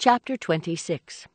Chapter 26.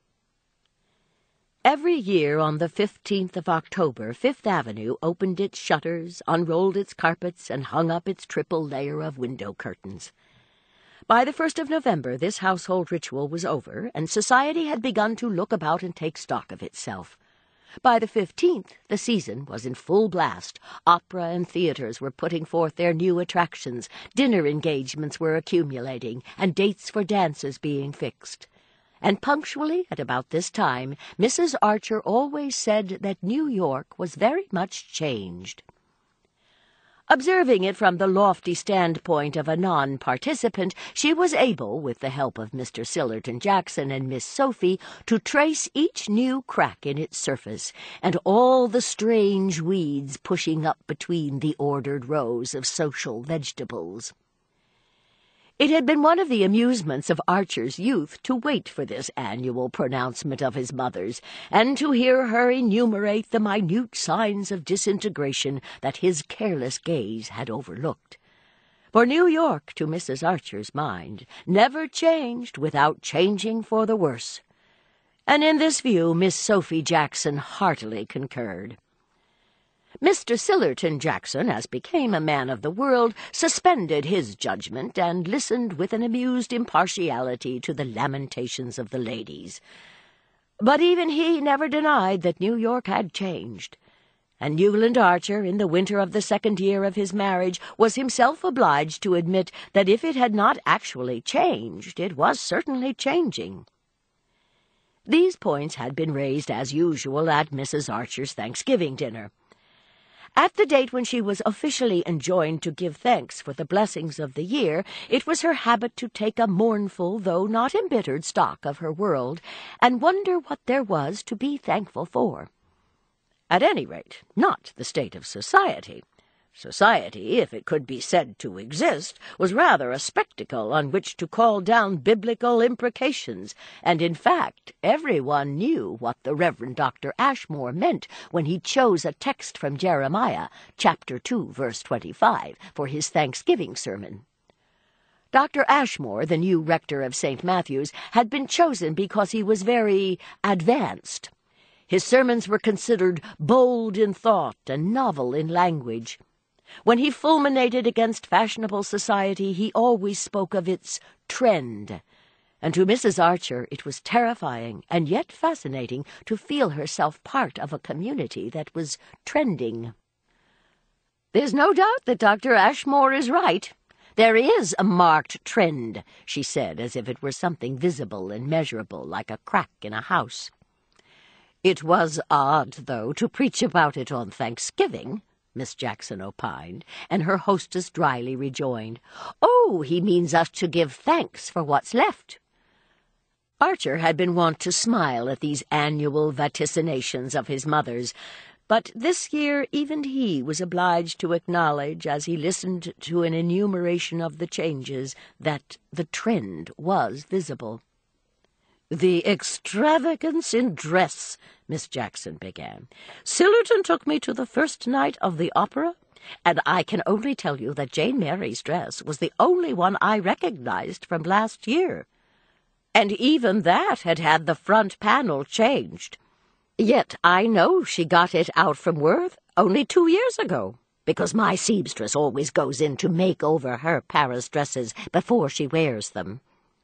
Every year on the 15th of October, Fifth Avenue opened its shutters, unrolled its carpets, and hung up its triple layer of window curtains. By the 1st of November, this household ritual was over, and society had begun to look about and take stock of itself. By the 15th, the season was in full blast. Opera and theaters were putting forth their new attractions, dinner engagements were accumulating, and dates for dances being fixed. And punctually at about this time, Mrs. Archer always said that New York was very much changed. Observing it from the lofty standpoint of a non-participant, she was able, with the help of Mr. Sillerton Jackson and Miss Sophie, to trace each new crack in its surface, and all the strange weeds pushing up between the ordered rows of social vegetables. It had been one of the amusements of Archer's youth to wait for this annual pronouncement of his mother's, and to hear her enumerate the minute signs of disintegration that his careless gaze had overlooked. For New York, to Mrs. Archer's mind, never changed without changing for the worse. And in this view Miss Sophie Jackson heartily concurred. Mr. Sillerton Jackson, as became a man of the world, suspended his judgment and listened with an amused impartiality to the lamentations of the ladies. But even he never denied that New York had changed, and Newland Archer, in the winter of the second year of his marriage, was himself obliged to admit that if it had not actually changed, it was certainly changing. These points had been raised as usual at Mrs. Archer's Thanksgiving dinner. At the date when she was officially enjoined to give thanks for the blessings of the year, it was her habit to take a mournful, though not embittered, stock of her world, and wonder what there was to be thankful for. At any rate, not the state of society. Society, if it could be said to exist, was rather a spectacle on which to call down biblical imprecations, and in fact everyone knew what the Reverend Dr. Ashmore meant when he chose a text from Jeremiah, chapter 2, verse 25, for his Thanksgiving sermon. Dr. Ashmore, the new rector of St. Matthew's, had been chosen because he was very advanced. His sermons were considered bold in thought and novel in language. When he fulminated against fashionable society, he always spoke of its trend, and to Mrs. Archer it was terrifying and yet fascinating to feel herself part of a community that was trending. "There's no doubt that Dr. Ashmore is right. There is a marked trend," she said, as if it were something visible and measurable, like a crack in a house. "It was odd, though, to preach about it on Thanksgiving," Miss Jackson opined, and her hostess dryly rejoined, "Oh, he means us to give thanks for what's left." Archer had been wont to smile at these annual vaticinations of his mother's, but this year even he was obliged to acknowledge, as he listened to an enumeration of the changes, that the trend was visible. "The extravagance in dress," Miss Jackson began. "Sillerton took me to the first night of the opera, and I can only tell you that Jane Mary's dress was the only one I recognized from last year. And even that had had the front panel changed. Yet I know she got it out from Worth only 2 years ago, because my seamstress always goes in to make over her Paris dresses before she wears them."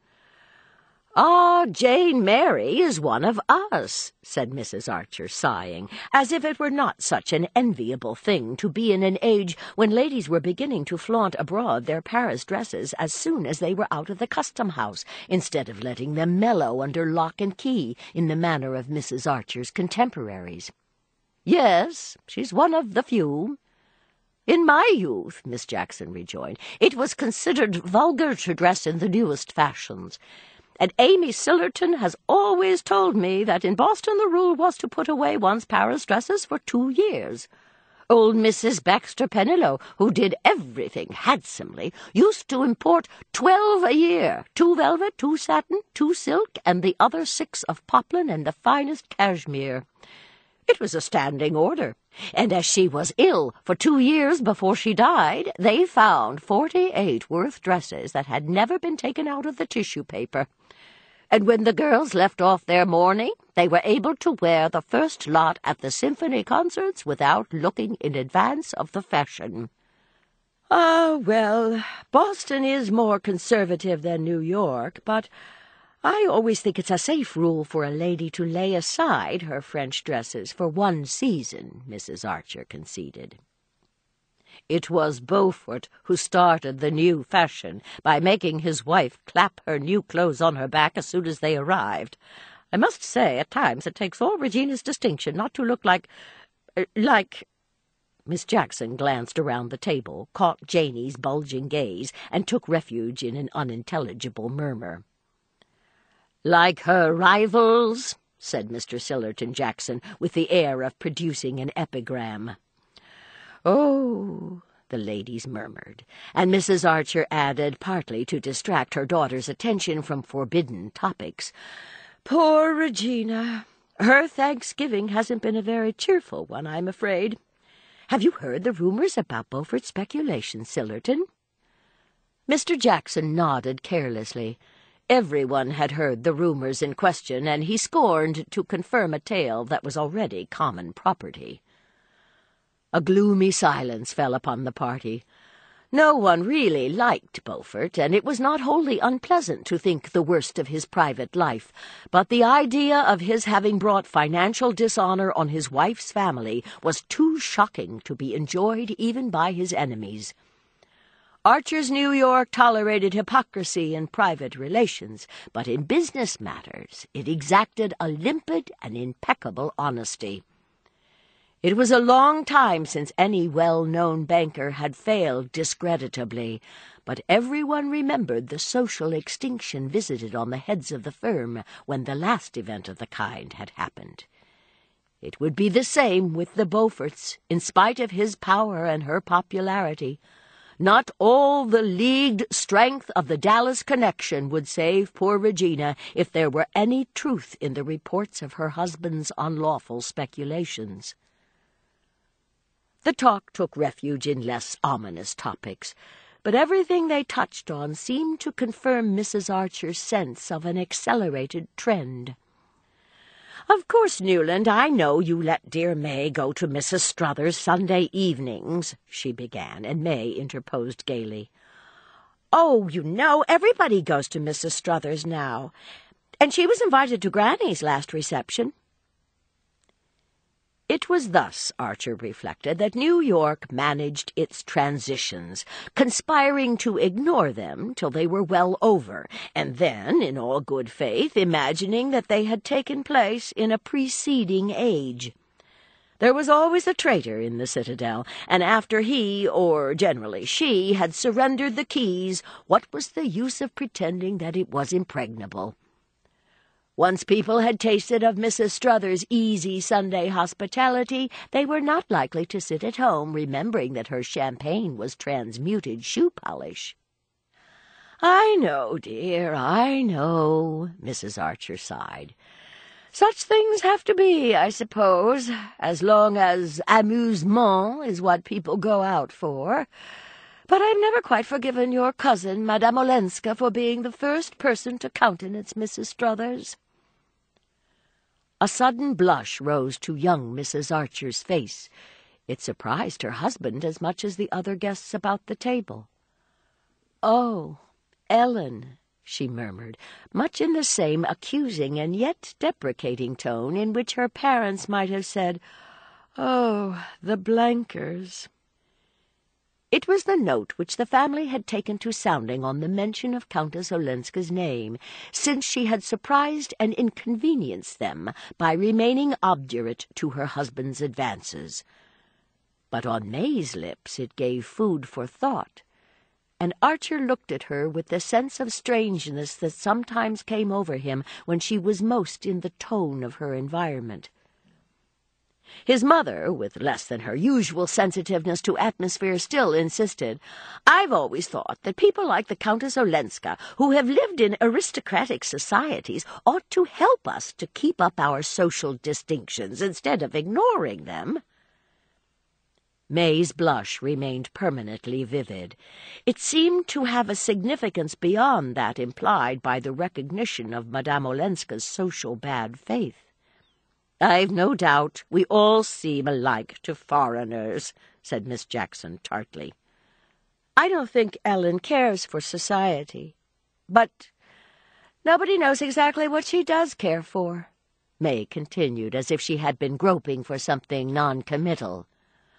"Ah, Jane Mary is one of us," said Mrs. Archer, sighing, as if it were not such an enviable thing to be in an age when ladies were beginning to flaunt abroad their Paris dresses as soon as they were out of the custom-house, instead of letting them mellow under lock and key in the manner of Mrs. Archer's contemporaries. "Yes, she's one of the few." "In my youth," Miss Jackson rejoined, "it was considered vulgar to dress in the newest fashions. And Amy Sillerton has always told me that in Boston the rule was to put away one's Paris dresses for 2 years. Old Mrs. Baxter Pennilow, who did everything handsomely, used to import 12 a year, 2 velvet, 2 satin, 2 silk, and the other 6 of poplin and the finest cashmere. It was a standing order, and as she was ill for 2 years before she died, they found 48 Worth dresses that had never been taken out of the tissue paper. And when the girls left off their mourning, they were able to wear the first lot at the symphony concerts without looking in advance of the fashion. Ah, well, Boston is more conservative than New York, but I always think it's a safe rule for a lady to lay aside her French dresses for one season, Mrs. Archer conceded. It was Beaufort who started the new fashion by making his wife clap her new clothes on her back as soon as they arrived. I must say, at times, it takes all Regina's distinction not to look like... Miss Jackson glanced around the table, caught Janey's bulging gaze, and took refuge in an unintelligible murmur. "Like her rivals," said Mr. Sillerton Jackson, with the air of producing an epigram. "Oh," the ladies murmured, and Mrs. Archer added, partly to distract her daughter's attention from forbidden topics, "Poor Regina. Her Thanksgiving hasn't been a very cheerful one, I'm afraid. Have you heard the rumors about Beaufort's speculation, Sillerton?" Mr. Jackson nodded carelessly. Everyone had heard the rumors in question, and he scorned to confirm a tale that was already common property. A gloomy silence fell upon the party. No one really liked Beaufort, and it was not wholly unpleasant to think the worst of his private life, but the idea of his having brought financial dishonor on his wife's family was too shocking to be enjoyed even by his enemies. Archer's New York tolerated hypocrisy in private relations, but in business matters it exacted a limpid and impeccable honesty. It was a long time since any well-known banker had failed discreditably, but everyone remembered the social extinction visited on the heads of the firm when the last event of the kind had happened. It would be the same with the Beauforts, in spite of his power and her popularity. Not all the leagued strength of the Dallas connection would save poor Regina if there were any truth in the reports of her husband's unlawful speculations. The talk took refuge in less ominous topics, but everything they touched on seemed to confirm Mrs. Archer's sense of an accelerated trend. "Of course, Newland, I know you let dear May go to Mrs. Struthers Sunday evenings," she began, and May interposed gaily. "Oh, you know, everybody goes to Mrs. Struthers now, and she was invited to Granny's last reception." It was thus, Archer reflected, that New York managed its transitions, conspiring to ignore them till they were well over, and then, in all good faith, imagining that they had taken place in a preceding age. There was always a traitor in the citadel, and after he, or generally she, had surrendered the keys, what was the use of pretending that it was impregnable? Once people had tasted of Mrs. Struthers' easy Sunday hospitality, they were not likely to sit at home remembering that her champagne was transmuted shoe polish. "I know, dear, I know," Mrs. Archer sighed. "Such things have to be, I suppose, as long as amusement is what people go out for. But I've never quite forgiven your cousin, Madame Olenska, for being the first person to countenance Mrs. Struthers." A sudden blush rose to young Mrs. Archer's face. It surprised her husband as much as the other guests about the table. "Oh, Ellen," she murmured, much in the same accusing and yet deprecating tone in which her parents might have said, "Oh, the Blankers." It was the note which the family had taken to sounding on the mention of Countess Olenska's name, since she had surprised and inconvenienced them by remaining obdurate to her husband's advances. But on May's lips it gave food for thought, and Archer looked at her with the sense of strangeness that sometimes came over him when she was most in the tone of her environment. His mother, with less than her usual sensitiveness to atmosphere, still insisted, "I've always thought that people like the Countess Olenska, who have lived in aristocratic societies, ought to help us to keep up our social distinctions instead of ignoring them." May's blush remained permanently vivid. It seemed to have a significance beyond that implied by the recognition of Madame Olenska's social bad faith. "I've no doubt we all seem alike to foreigners," said Miss Jackson tartly. "I don't think Ellen cares for society. But nobody knows exactly what she does care for," May continued, as if she had been groping for something non-committal.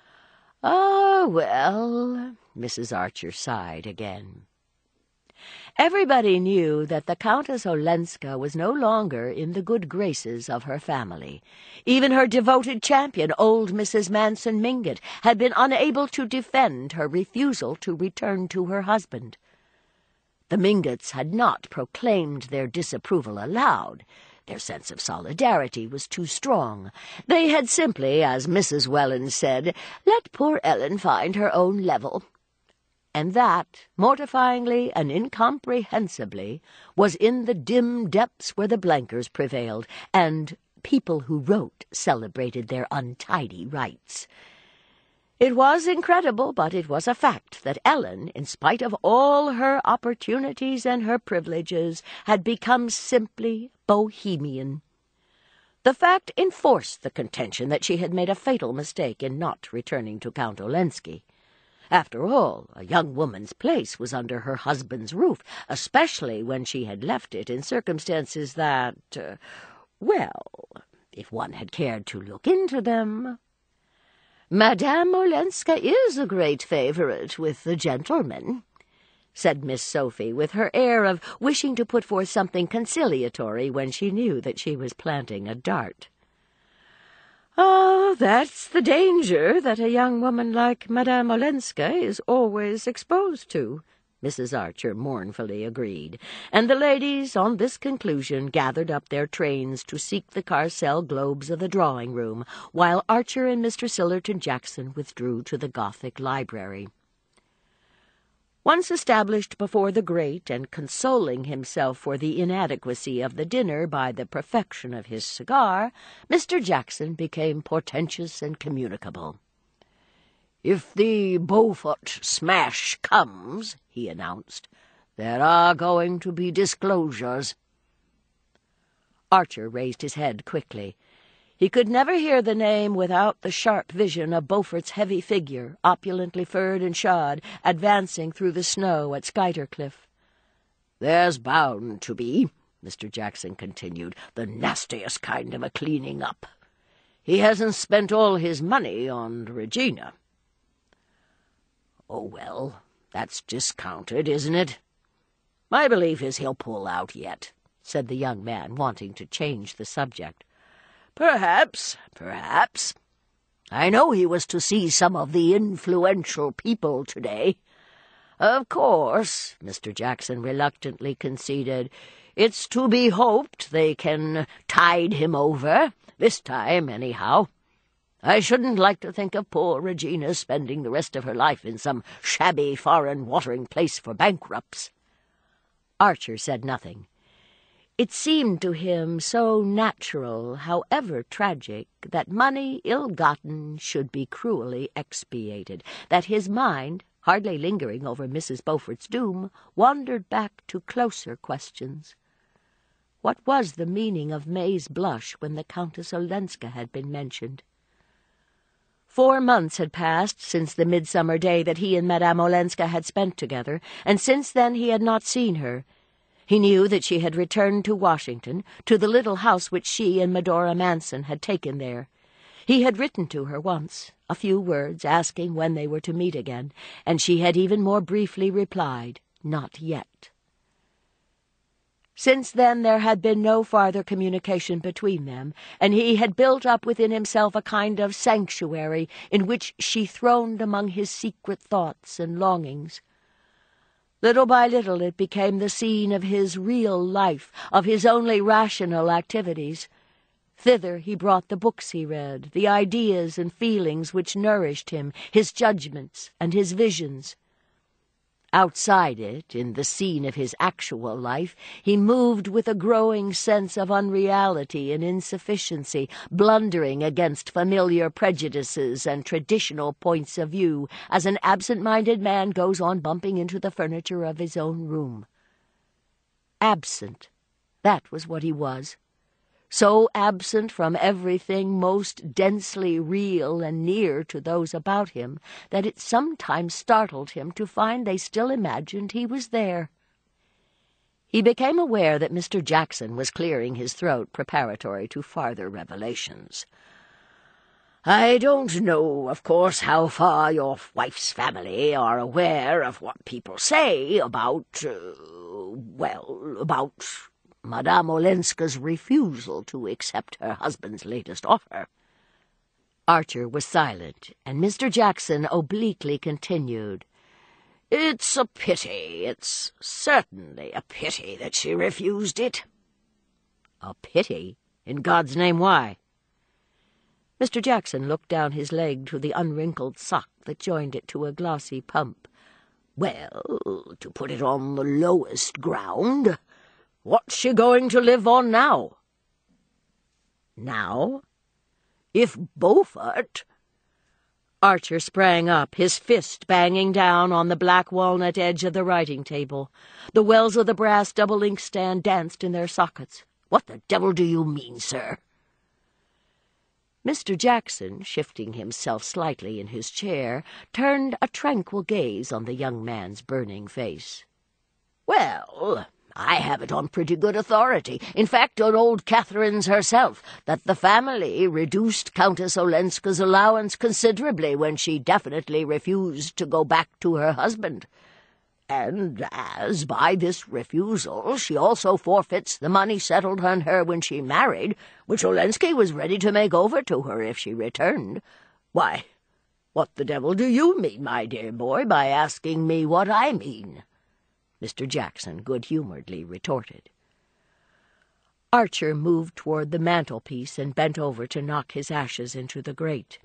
"Oh, well," Mrs. Archer sighed again. Everybody knew that the Countess Olenska was no longer in the good graces of her family. Even her devoted champion, old Mrs. Manson Mingott, had been unable to defend her refusal to return to her husband. The Mingotts had not proclaimed their disapproval aloud. Their sense of solidarity was too strong. They had simply, as Mrs. Welland said, let poor Ellen find her own level. And that, mortifyingly and incomprehensibly, was in the dim depths where the Blenkers prevailed, and people who wrote celebrated their untidy rights. It was incredible, but it was a fact that Ellen, in spite of all her opportunities and her privileges, had become simply bohemian. The fact enforced the contention that she had made a fatal mistake in not returning to Count Olenski. After all, a young woman's place was under her husband's roof, especially when she had left it in circumstances that, well, if one had cared to look into them. "Madame Olenska is a great favourite with the gentlemen," said Miss Sophie, with her air of wishing to put forth something conciliatory when she knew that she was planting a dart. "Oh, that's the danger that a young woman like Madame Olenska is always exposed to," Mrs. Archer mournfully agreed, and the ladies, on this conclusion, gathered up their trains to seek the Carcel globes of the drawing-room, while Archer and Mr. Sillerton Jackson withdrew to the Gothic library. Once established before the grate and consoling himself for the inadequacy of the dinner by the perfection of his cigar, Mr. Jackson became portentous and communicable. "If the Beaufort smash comes," he announced, "there are going to be disclosures." Archer raised his head quickly. He could never hear the name without the sharp vision of Beaufort's heavy figure, opulently furred and shod, advancing through the snow at Skuytercliff. "There's bound to be," Mr. Jackson continued, "the nastiest kind of a cleaning up. He hasn't spent all his money on Regina." "Oh, well, that's discounted, isn't it?" "My belief is he'll pull out yet," said the young man, wanting to change the subject. Perhaps. I know he was to see some of the influential people today." "Of course," Mr. Jackson reluctantly conceded, "it's to be hoped they can tide him over, this time anyhow. I shouldn't like to think of poor Regina spending the rest of her life in some shabby foreign watering place for bankrupts." Archer said nothing. It seemed to him so natural, however tragic, that money ill-gotten should be cruelly expiated, that his mind, hardly lingering over Mrs. Beaufort's doom, wandered back to closer questions. What was the meaning of May's blush when the Countess Olenska had been mentioned? 4 months had passed since the midsummer day that he and Madame Olenska had spent together, and since then he had not seen her. He knew that she had returned to Washington, to the little house which she and Medora Manson had taken there. He had written to her once, a few words asking when they were to meet again, and she had even more briefly replied, "Not yet." Since then there had been no farther communication between them, and he had built up within himself a kind of sanctuary in which she throned among his secret thoughts and longings. Little by little it became the scene of his real life, of his only rational activities. Thither he brought the books he read, the ideas and feelings which nourished him, his judgments and his visions. Outside it, in the scene of his actual life, he moved with a growing sense of unreality and insufficiency, blundering against familiar prejudices and traditional points of view, as an absent-minded man goes on bumping into the furniture of his own room. Absent, that was what he was. So absent from everything most densely real and near to those about him that it sometimes startled him to find they still imagined he was there. He became aware that Mr. Jackson was clearing his throat preparatory to farther revelations. "I don't know, of course, how far your wife's family are aware of what people say about, about Madame Olenska's refusal to accept her husband's latest offer." Archer was silent, and Mr. Jackson obliquely continued. "It's a pity. It's certainly a pity that she refused it." "A pity? In God's name, why?" Mr. Jackson looked down his leg to the unwrinkled sock that joined it to a glossy pump. "Well, to put it on the lowest ground, what's she going to live on now?" "Now? If Beaufort—" Archer sprang up, his fist banging down on the black walnut edge of the writing table. The wells of the brass double inkstand danced in their sockets. "What the devil do you mean, sir?" Mr. Jackson, shifting himself slightly in his chair, turned a tranquil gaze on the young man's burning face. "Well, I have it on pretty good authority, in fact on old Catherine's herself, that the family reduced Countess Olenska's allowance considerably when she definitely refused to go back to her husband. And as, by this refusal, she also forfeits the money settled on her when she married, which Olenska was ready to make over to her if she returned, why, what the devil do you mean, my dear boy, by asking me what I mean?" Mr. Jackson good-humoredly retorted. Archer moved toward the mantelpiece and bent over to knock his ashes into the grate.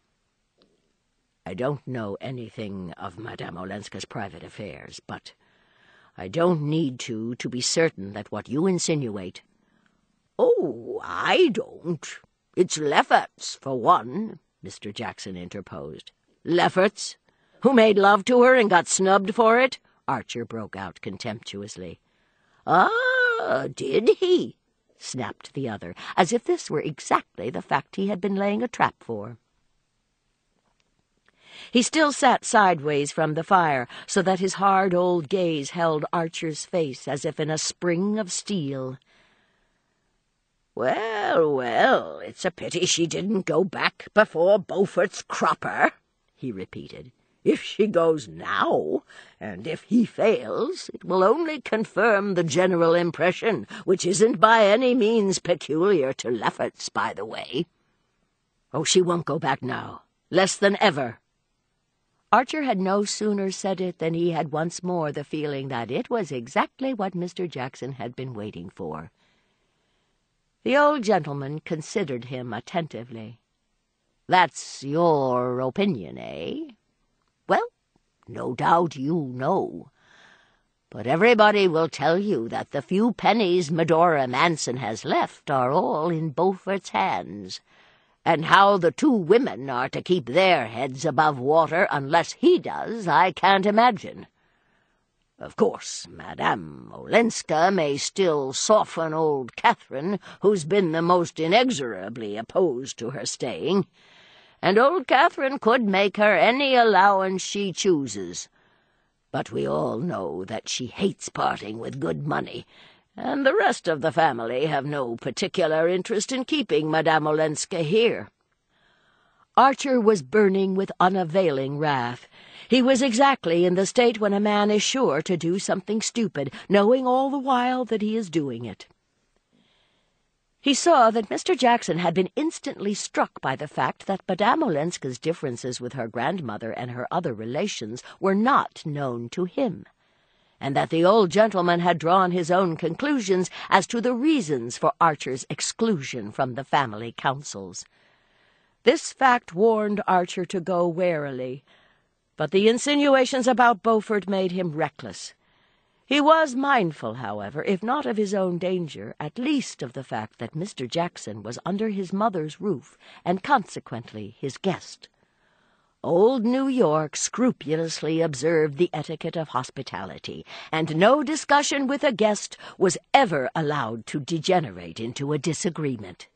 "I don't know anything of Madame Olenska's private affairs, but I don't need to be certain that what you insinuate—" "Oh, I don't. It's Lefferts, for one," Mr. Jackson interposed. "Lefferts? Who made love to her and got snubbed for it?" Archer broke out contemptuously. "Ah, did he?" snapped the other, as if this were exactly the fact he had been laying a trap for. He still sat sideways from the fire, so that his hard old gaze held Archer's face as if in a spring of steel. Well, it's a pity she didn't go back before Beaufort's cropper," he repeated. "If she goes now, and if he fails, it will only confirm the general impression, which isn't by any means peculiar to Lefferts, by the way." "Oh, she won't go back now. Less than ever." Archer had no sooner said it than he had once more the feeling that it was exactly what Mr. Jackson had been waiting for. The old gentleman considered him attentively. "That's your opinion, eh? Well, no doubt you know. But everybody will tell you that the few pennies Medora Manson has left are all in Beaufort's hands. And how the two women are to keep their heads above water unless he does, I can't imagine. Of course, Madame Olenska may still soften old Catherine, who's been the most inexorably opposed to her staying, and old Catherine could make her any allowance she chooses. But we all know that she hates parting with good money, and the rest of the family have no particular interest in keeping Madame Olenska here." Archer was burning with unavailing wrath. He was exactly in the state when a man is sure to do something stupid, knowing all the while that he is doing it. He saw that Mr. Jackson had been instantly struck by the fact that Madame Olenska's differences with her grandmother and her other relations were not known to him, and that the old gentleman had drawn his own conclusions as to the reasons for Archer's exclusion from the family councils. This fact warned Archer to go warily, But the insinuations about Beaufort made him reckless. He was mindful, however, if not of his own danger, at least of the fact that Mr. Jackson was under his mother's roof, and consequently his guest. Old New York scrupulously observed the etiquette of hospitality, and no discussion with a guest was ever allowed to degenerate into a disagreement.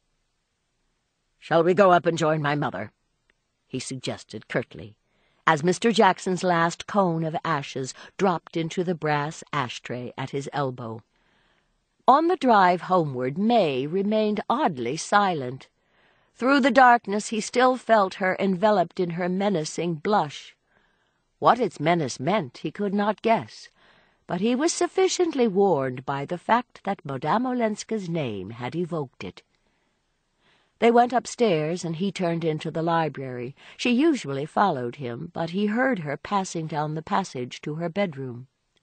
"Shall we go up and join my mother?" he suggested curtly, as Mr. Jackson's last cone of ashes dropped into the brass ashtray at his elbow. On the drive homeward, May remained oddly silent. Through the darkness he still felt her enveloped in her menacing blush. What its menace meant he could not guess, but he was sufficiently warned by the fact that Madame Olenska's name had evoked it. They went upstairs, and he turned into the library. She usually followed him, but he heard her passing down the passage to her bedroom.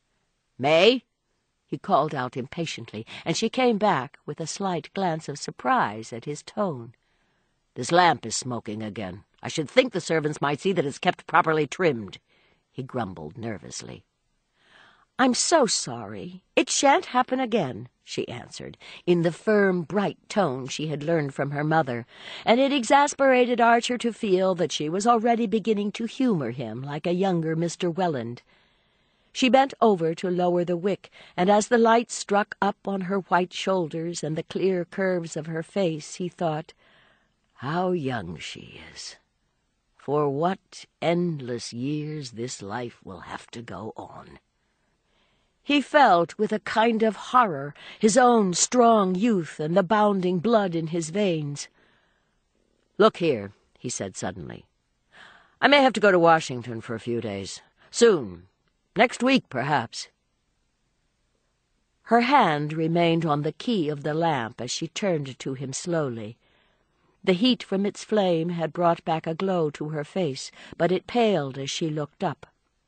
"May?" he called out impatiently, and she came back with a slight glance of surprise at his tone. "This lamp is smoking again. I should think the servants might see that it's kept properly trimmed," he grumbled nervously. "I'm so sorry. It shan't happen again," she answered, in the firm, bright tone she had learned from her mother, and it exasperated Archer to feel that she was already beginning to humor him like a younger Mr. Welland. She bent over to lower the wick, and as the light struck up on her white shoulders and the clear curves of her face, he thought, "How young she is! For what endless years this life will have to go on." He felt with a kind of horror his own strong youth and the bounding blood in his veins. "Look here," he said suddenly. "I may have to go to Washington for a few days. Soon. Next week, perhaps." Her hand remained on the key of the lamp as she turned to him slowly. The heat from its flame had brought back a glow to her face, but it paled as she looked up.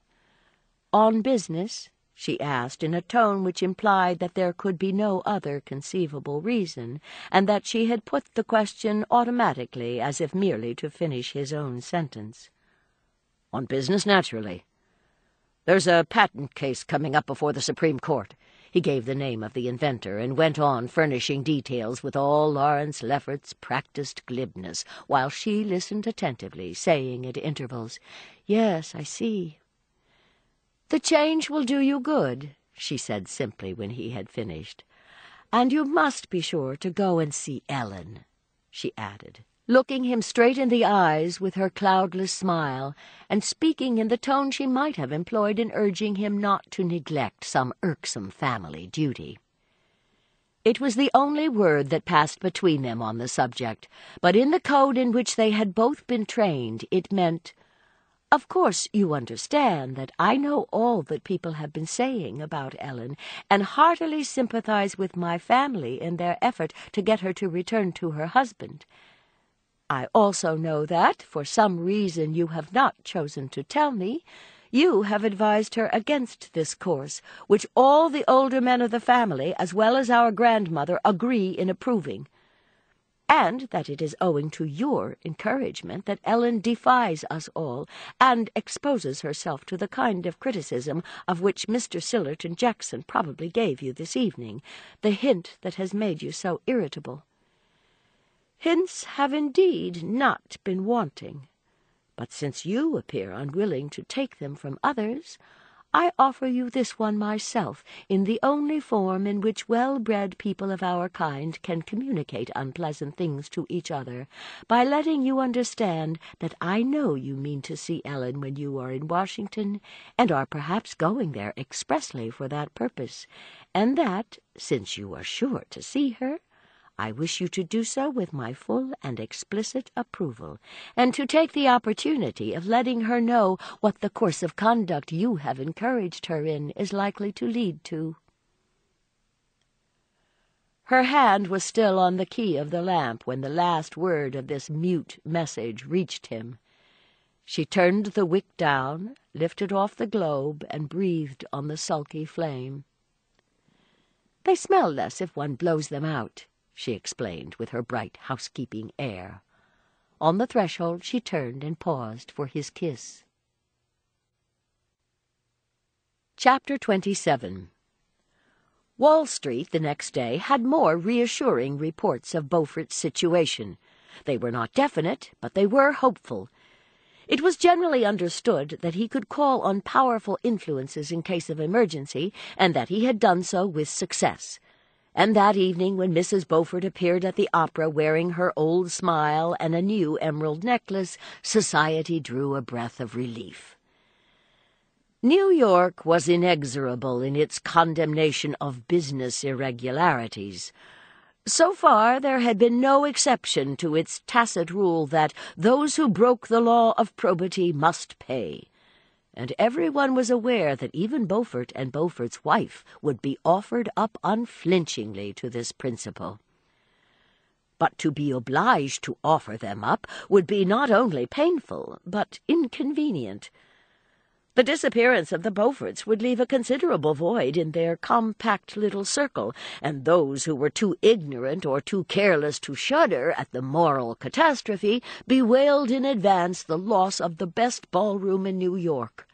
"On business?" she asked, in a tone which implied that there could be no other conceivable reason, and that she had put the question automatically, as if merely to finish his own sentence. "On business, naturally. There's a patent case coming up before the Supreme Court." He gave the name of the inventor, and went on furnishing details with all Lawrence Lefferts's practised glibness, while she listened attentively, saying at intervals, "Yes, I see." "The change will do you good," she said simply when he had finished. "And you must be sure to go and see Ellen," she added, looking him straight in the eyes with her cloudless smile, and speaking in the tone she might have employed in urging him not to neglect some irksome family duty. It was the only word that passed between them on the subject, but in the code in which they had both been trained it meant, "Of course you understand that I know all that people have been saying about Ellen, and heartily sympathize with my family in their effort to get her to return to her husband. I also know that, for some reason you have not chosen to tell me, you have advised her against this course, which all the older men of the family, as well as our grandmother, agree in approving, and that it is owing to your encouragement that Ellen defies us all, and exposes herself to the kind of criticism of which Mr. Sillerton Jackson probably gave you this evening, the hint that has made you so irritable. Hints have indeed not been wanting, but since you appear unwilling to take them from others, I offer you this one myself, in the only form in which well-bred people of our kind can communicate unpleasant things to each other, by letting you understand that I know you mean to see Ellen when you are in Washington, and are perhaps going there expressly for that purpose, and that, since you are sure to see her, I wish you to do so with my full and explicit approval, and to take the opportunity of letting her know what the course of conduct you have encouraged her in is likely to lead to." Her hand was still on the key of the lamp when the last word of this mute message reached him. She turned the wick down, lifted off the globe, and breathed on the sulky flame. "They smell less if one blows them out," she explained with her bright housekeeping air. On the threshold she turned and paused for his kiss. Chapter 27. Wall Street the next day had more reassuring reports of Beaufort's situation. They were not definite, but they were hopeful. It was generally understood that he could call on powerful influences in case of emergency, and that he had done so with success. And that evening, when Mrs. Beaufort appeared at the opera wearing her old smile and a new emerald necklace, society drew a breath of relief. New York was inexorable in its condemnation of business irregularities. So far, there had been no exception to its tacit rule that those who broke the law of probity must pay, and everyone was aware that even Beaufort and Beaufort's wife would be offered up unflinchingly to this principle. But to be obliged to offer them up would be not only painful, but inconvenient. The disappearance of the Beauforts would leave a considerable void in their compact little circle, and those who were too ignorant or too careless to shudder at the moral catastrophe bewailed in advance the loss of the best ballroom in New York.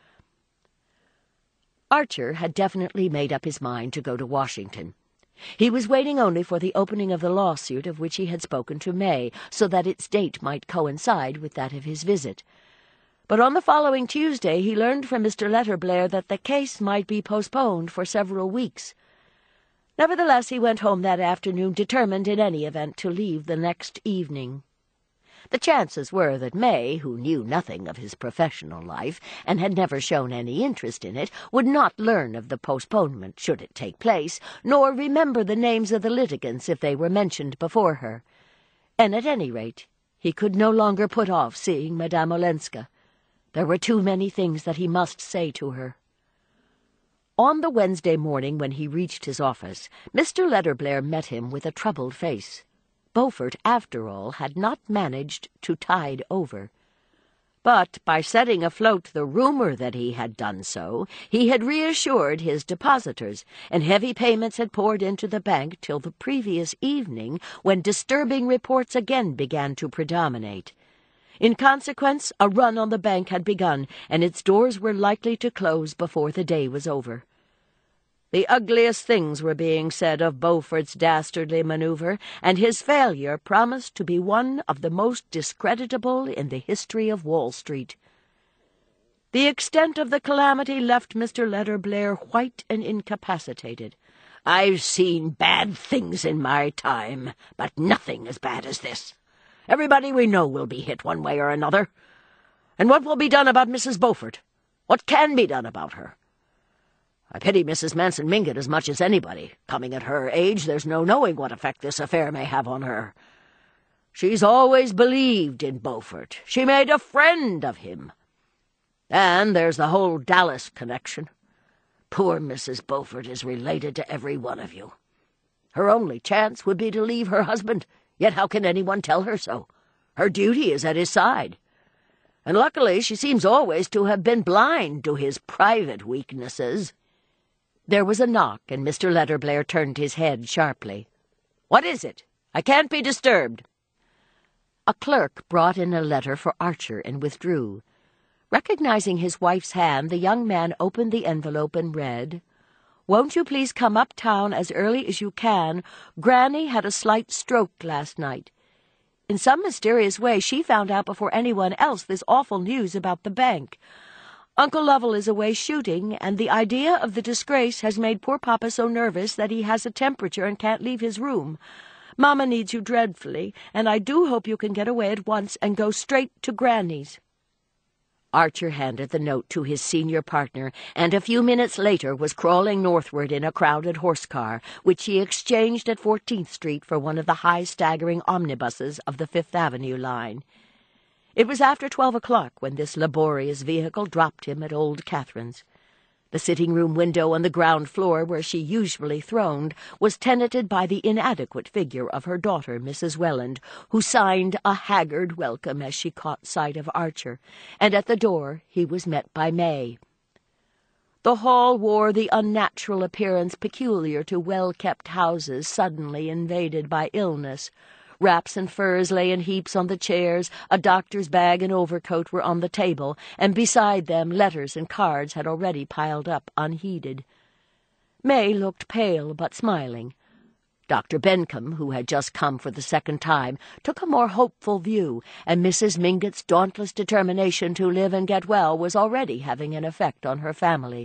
Archer had definitely made up his mind to go to Washington. He was waiting only for the opening of the lawsuit of which he had spoken to May, so that its date might coincide with that of his visit. But on the following Tuesday he learned from Mr. Letterblair that the case might be postponed for several weeks. Nevertheless, he went home that afternoon, determined in any event to leave the next evening. The chances were that May, who knew nothing of his professional life and had never shown any interest in it, would not learn of the postponement should it take place, nor remember the names of the litigants if they were mentioned before her. And at any rate, he could no longer put off seeing Madame Olenska. There were too many things that he must say to her. On the Wednesday morning when he reached his office, Mr. Letterblair met him with a troubled face. Beaufort, after all, had not managed to tide over. But by setting afloat the rumor that he had done so, he had reassured his depositors, and heavy payments had poured into the bank till the previous evening, when disturbing reports again began to predominate. In consequence, a run on the bank had begun, and its doors were likely to close before the day was over. The ugliest things were being said of Beaufort's dastardly maneuver, and his failure promised to be one of the most discreditable in the history of Wall Street. The extent of the calamity left Mr. Letterblair white and incapacitated. "I've seen bad things in my time, but nothing as bad as this. Everybody we know will be hit one way or another. And what will be done about Mrs. Beaufort? What can be done about her? I pity Mrs. Manson Mingott as much as anybody. Coming at her age, there's no knowing what effect this affair may have on her. She's always believed in Beaufort. She made a friend of him. And there's the whole Dallas connection. Poor Mrs. Beaufort is related to every one of you. Her only chance would be to leave her husband, yet how can anyone tell her so? Her duty is at his side. And luckily she seems always to have been blind to his private weaknesses." There was a knock, and Mr. Letterblair turned his head sharply. "What is it? I can't be disturbed." A clerk brought in a letter for Archer and withdrew. Recognizing his wife's hand, the young man opened the envelope and read, "Won't you please come uptown as early as you can? Granny had a slight stroke last night. In some mysterious way, she found out before anyone else this awful news about the bank. Uncle Lovell is away shooting, and the idea of the disgrace has made poor Papa so nervous that he has a temperature and can't leave his room. Mamma needs you dreadfully, and I do hope you can get away at once and go straight to Granny's." Archer handed the note to his senior partner, and a few minutes later was crawling northward in a crowded horse-car, which he exchanged at 14th Street for one of the high-staggering omnibuses of the Fifth Avenue line. It was after 12 o'clock when this laborious vehicle dropped him at Old Catherine's. The sitting-room window on the ground floor, where she usually throned, was tenanted by the inadequate figure of her daughter, Mrs. Welland, who signed a haggard welcome as she caught sight of Archer, and at the door he was met by May. The hall wore the unnatural appearance peculiar to well-kept houses suddenly invaded by illness. Wraps and furs lay in heaps on the chairs, a doctor's bag and overcoat were on the table, and beside them letters and cards had already piled up unheeded. May looked pale but smiling. Dr. Bencomb, who had just come for the second time, took a more hopeful view, and Mrs. Mingott's dauntless determination to live and get well was already having an effect on her family.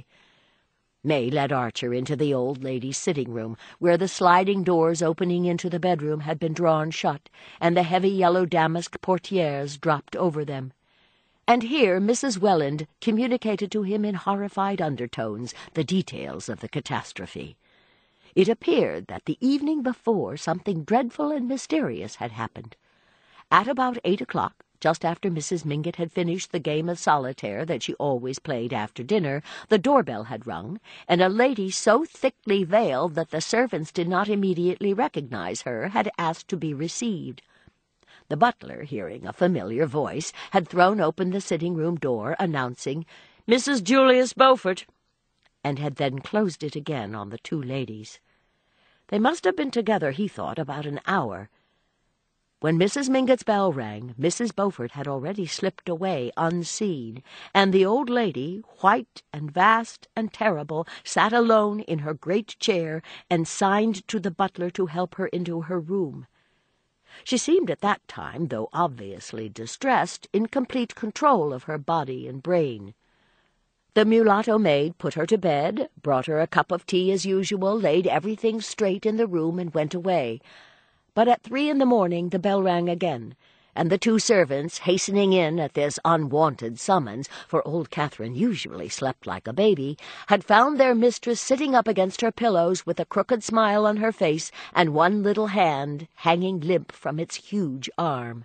May led Archer into the old lady's sitting-room, where the sliding doors opening into the bedroom had been drawn shut, and the heavy yellow damask portieres dropped over them. And here Mrs. Welland communicated to him in horrified undertones the details of the catastrophe. It appeared that the evening before something dreadful and mysterious had happened. At about 8 o'clock, just after Mrs. Mingott had finished the game of solitaire that she always played after dinner, the doorbell had rung, and a lady so thickly veiled that the servants did not immediately recognize her had asked to be received. The butler, hearing a familiar voice, had thrown open the sitting-room door, announcing, "Mrs. Julius Beaufort," and had then closed it again on the two ladies. They must have been together, he thought, about an hour. When Mrs. Mingott's bell rang, Mrs. Beaufort had already slipped away unseen, and the old lady, white and vast and terrible, sat alone in her great chair and signed to the butler to help her into her room. She seemed at that time, though obviously distressed, in complete control of her body and brain. The mulatto maid put her to bed, brought her a cup of tea as usual, laid everything straight in the room, and went away. But at 3 in the morning the bell rang again, and the two servants, hastening in at this unwonted summons, for old Catherine usually slept like a baby, had found their mistress sitting up against her pillows with a crooked smile on her face and one little hand hanging limp from its huge arm.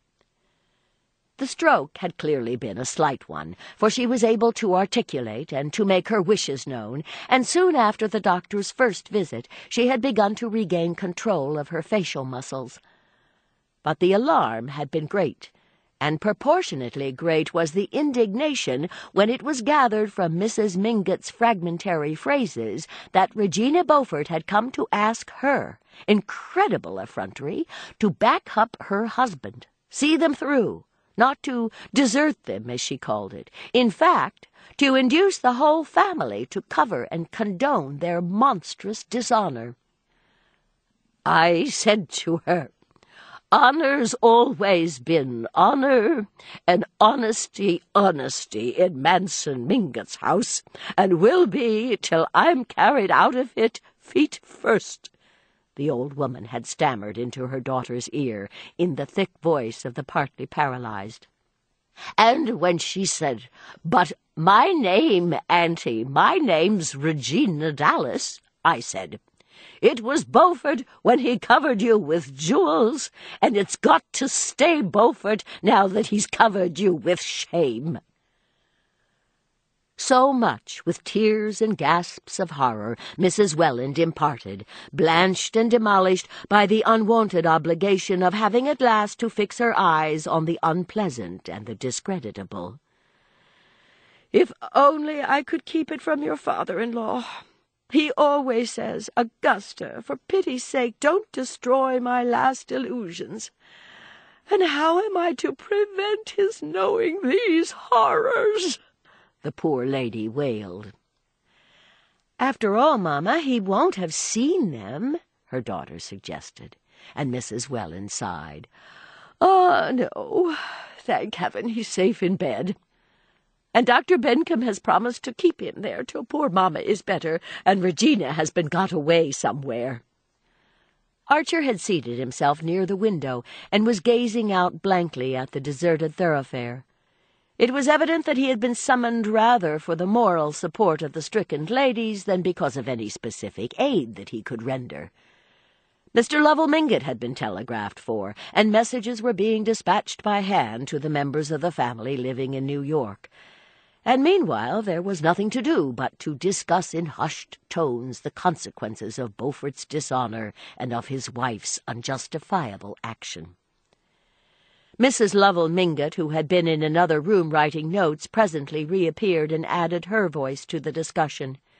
The stroke had clearly been a slight one, for she was able to articulate and to make her wishes known, and soon after the doctor's first visit she had begun to regain control of her facial muscles. But the alarm had been great, and proportionately great was the indignation when it was gathered from Mrs. Mingott's fragmentary phrases that Regina Beaufort had come to ask her, incredible effrontery, to back up her husband, see them through, not to desert them, as she called it. In fact, to induce the whole family to cover and condone their monstrous dishonor. I said to her, "Honor's always been honor, and honesty in Manson Mingott's house, and will be till I'm carried out of it feet first," the old woman had stammered into her daughter's ear in the thick voice of the partly paralyzed. And when she said, "But my name, Auntie, my name's Regina Dallas," I said, "It was Beaufort when he covered you with jewels, and it's got to stay Beaufort now that he's covered you with shame." So much, with tears and gasps of horror, Mrs. Welland imparted, blanched and demolished by the unwonted obligation of having at last to fix her eyes on the unpleasant and the discreditable. "If only I could keep it from your father-in-law. He always says, 'Augusta, for pity's sake, don't destroy my last illusions.' And how am I to prevent his knowing these horrors?" the poor lady wailed. "After all, Mamma, he won't have seen them," her daughter suggested, and Mrs. Welland sighed. "Ah, no. Thank heaven he's safe in bed. And Dr. Bencomb has promised to keep him there till poor Mamma is better, and Regina has been got away somewhere." Archer had seated himself near the window and was gazing out blankly at the deserted thoroughfare. It was evident that he had been summoned rather for the moral support of the stricken ladies than because of any specific aid that he could render. Mr. Lovell Mingott had been telegraphed for, and messages were being dispatched by hand to the members of the family living in New York. And meanwhile there was nothing to do but to discuss in hushed tones the consequences of Beaufort's dishonor and of his wife's unjustifiable action. Mrs. Lovell Mingott, who had been in another room writing notes, presently reappeared and added her voice to the discussion.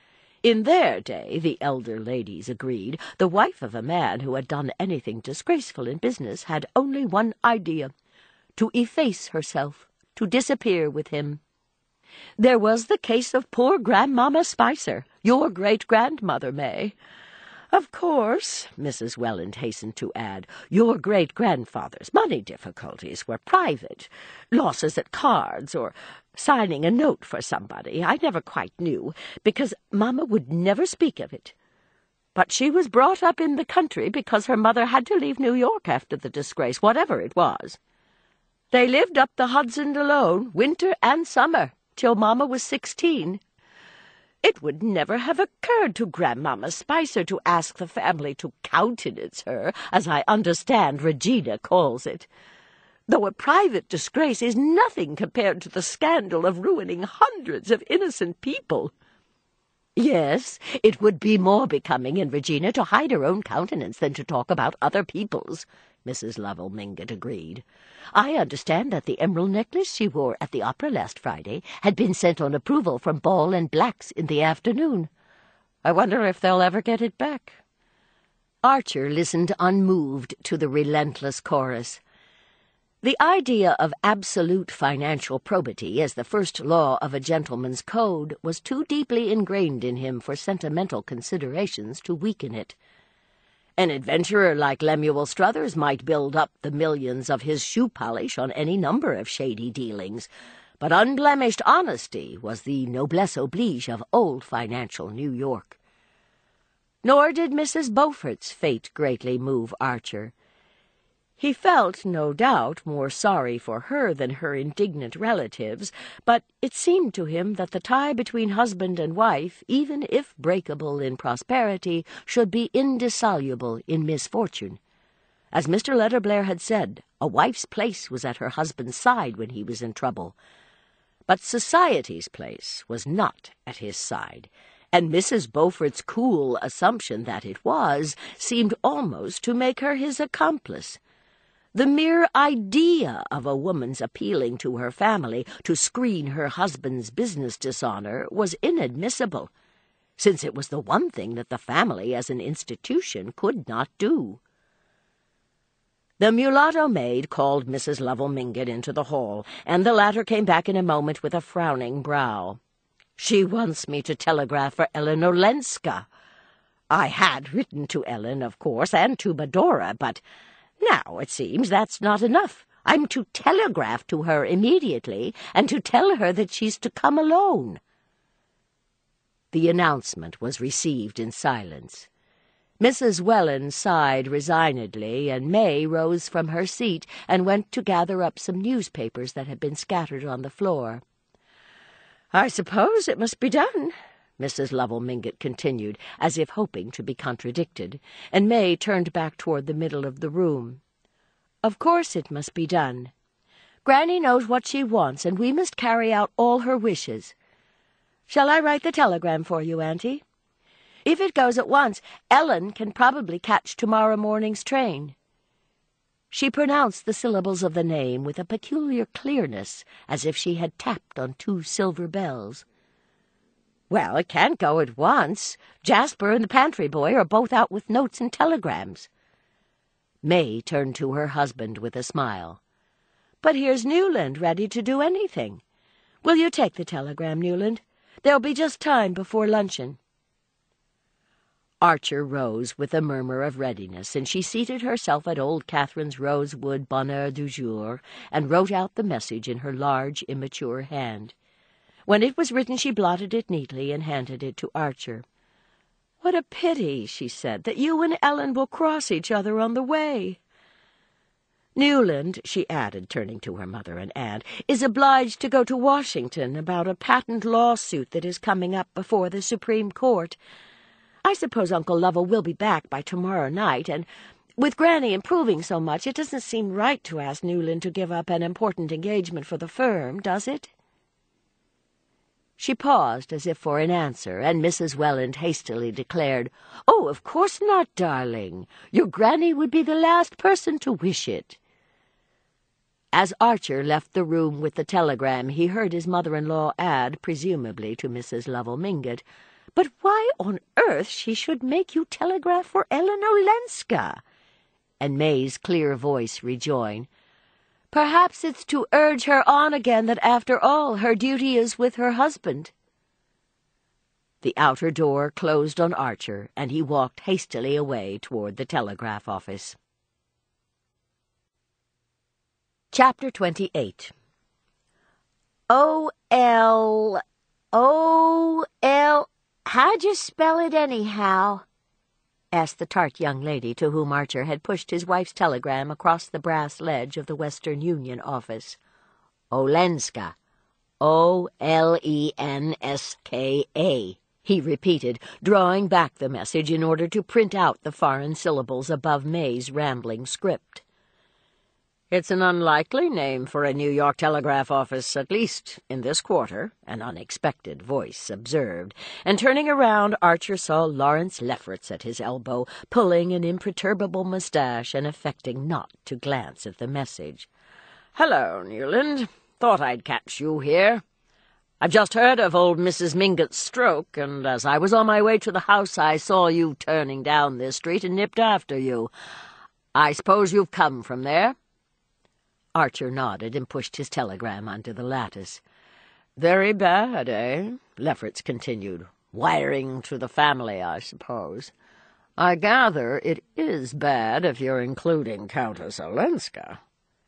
In their day, the elder ladies agreed, the wife of a man who had done anything disgraceful in business had only one idea: to efface herself, to disappear with him. There was the case of poor Grandmamma Spicer, your great-grandmother, May. Of course, Mrs. Welland hastened to add, your great-grandfather's money difficulties were private. Losses at cards, or signing a note for somebody, I never quite knew, because Mamma would never speak of it. But she was brought up in the country because her mother had to leave New York after the disgrace, whatever it was. They lived up the Hudson alone, winter and summer, till Mamma was 16. It would never have occurred to Grandmamma Spicer to ask the family to countenance her, as I understand Regina calls it, though a private disgrace is nothing compared to the scandal of ruining hundreds of innocent people. Yes, it would be more becoming in Regina to hide her own countenance than to talk about other people's, Mrs. Lovell Mingott agreed. I understand that the emerald necklace she wore at the opera last Friday had been sent on approval from Ball and Black's in the afternoon. I wonder if they'll ever get it back. Archer listened unmoved to the relentless chorus. The idea of absolute financial probity as the first law of a gentleman's code was too deeply ingrained in him for sentimental considerations to weaken it. An adventurer like Lemuel Struthers might build up the millions of his shoe polish on any number of shady dealings, but unblemished honesty was the noblesse oblige of old financial New York. Nor did Mrs. Beaufort's fate greatly move Archer. He felt, no doubt, more sorry for her than her indignant relatives, but it seemed to him that the tie between husband and wife, even if breakable in prosperity, should be indissoluble in misfortune. As Mr. Letterblair had said, a wife's place was at her husband's side when he was in trouble. But society's place was not at his side, and Mrs. Beaufort's cool assumption that it was seemed almost to make her his accomplice. The mere idea of a woman's appealing to her family to screen her husband's business dishonor was inadmissible, since it was the one thing that the family as an institution could not do. The mulatto maid called Mrs. Lovell Mingott into the hall, and the latter came back in a moment with a frowning brow. She wants me to telegraph for Ellen Olenska. I had written to Ellen, of course, and to Medora, but now, it seems, that's not enough. I'm to telegraph to her immediately, and to tell her that she's to come alone. The announcement was received in silence. Mrs. Welland sighed resignedly, and May rose from her seat and went to gather up some newspapers that had been scattered on the floor. "I suppose it must be done," Mrs. Lovell Mingott continued, as if hoping to be contradicted, and May turned back toward the middle of the room. "Of course it must be done. Granny knows what she wants, and we must carry out all her wishes. Shall I write the telegram for you, Auntie? If it goes at once, Ellen can probably catch tomorrow morning's train." She pronounced the syllables of the name with a peculiar clearness, as if she had tapped on 2 silver bells. "Well, it can't go at once. Jasper and the pantry boy are both out with notes and telegrams." May turned to her husband with a smile. "But here's Newland ready to do anything. Will you take the telegram, Newland? There'll be just time before luncheon." Archer rose with a murmur of readiness, and she seated herself at old Catherine's rosewood bonheur du jour and wrote out the message in her large, immature hand. When it was written, she blotted it neatly and handed it to Archer. "What a pity," she said, "that you and Ellen will cross each other on the way. Newland," she added, turning to her mother and aunt, "is obliged to go to Washington about a patent lawsuit that is coming up before the Supreme Court. I suppose Uncle Lovell will be back by tomorrow night, and with Granny improving so much, it doesn't seem right to ask Newland to give up an important engagement for the firm, does it?" She paused as if for an answer, and Mrs. Welland hastily declared, "Oh, of course not, darling. Your Granny would be the last person to wish it." As Archer left the room with the telegram, he heard his mother-in-law add, presumably to Mrs. Lovell Mingott, But why on earth she should make you telegraph for Ellen Olenska? And May's clear voice rejoined, Perhaps it's to urge her on again that after all her duty is with her husband. The outer door closed on Archer, and he walked hastily away toward the telegraph office. Chapter 28. O-L... O-L... How'd you spell it anyhow? Asked the tart young lady to whom Archer had pushed his wife's telegram across the brass ledge of the Western Union office. Olenska. O-L-E-N-S-K-A, he repeated, drawing back the message in order to print out the foreign syllables above May's rambling script. It's an unlikely name for a New York telegraph office, at least in this quarter, an unexpected voice observed, and turning around, Archer saw Lawrence Lefferts at his elbow, pulling an imperturbable mustache and affecting not to glance at the message. "Hello, Newland. Thought I'd catch you here. I've just heard of old Mrs. Mingott's stroke, and as I was on my way to the house I saw you turning down this street and nipped after you. I suppose you've come from there?" Archer nodded and pushed his telegram onto the lattice. "Very bad, eh?" Lefferts continued. "Wiring to the family, I suppose. I gather it is bad if you're including Countess Olenska."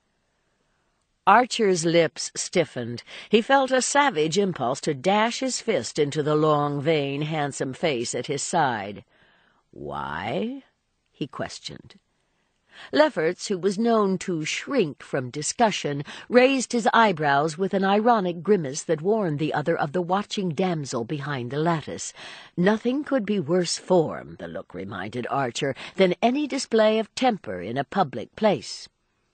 Archer's lips stiffened. He felt a savage impulse to dash his fist into the long, vain, handsome face at his side. "Why?" he questioned. Lefferts, who was known to shrink from discussion, raised his eyebrows with an ironic grimace that warned the other of the watching damsel behind the lattice. Nothing could be worse form, the look reminded Archer, than any display of temper in a public place.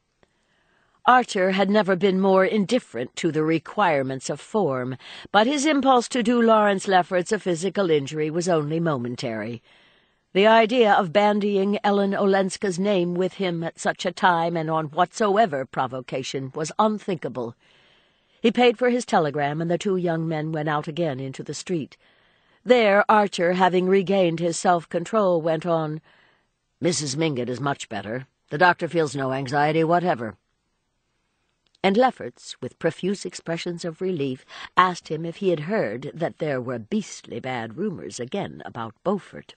Archer had never been more indifferent to the requirements of form, but his impulse to do Lawrence Lefferts a physical injury was only momentary. The idea of bandying Ellen Olenska's name with him at such a time and on whatsoever provocation was unthinkable. He paid for his telegram, and the two young men went out again into the street. There, Archer, having regained his self-control, went on, "Mrs. Mingott is much better. The doctor feels no anxiety whatever." And Lefferts, with profuse expressions of relief, asked him if he had heard that there were beastly bad rumors again about Beaufort.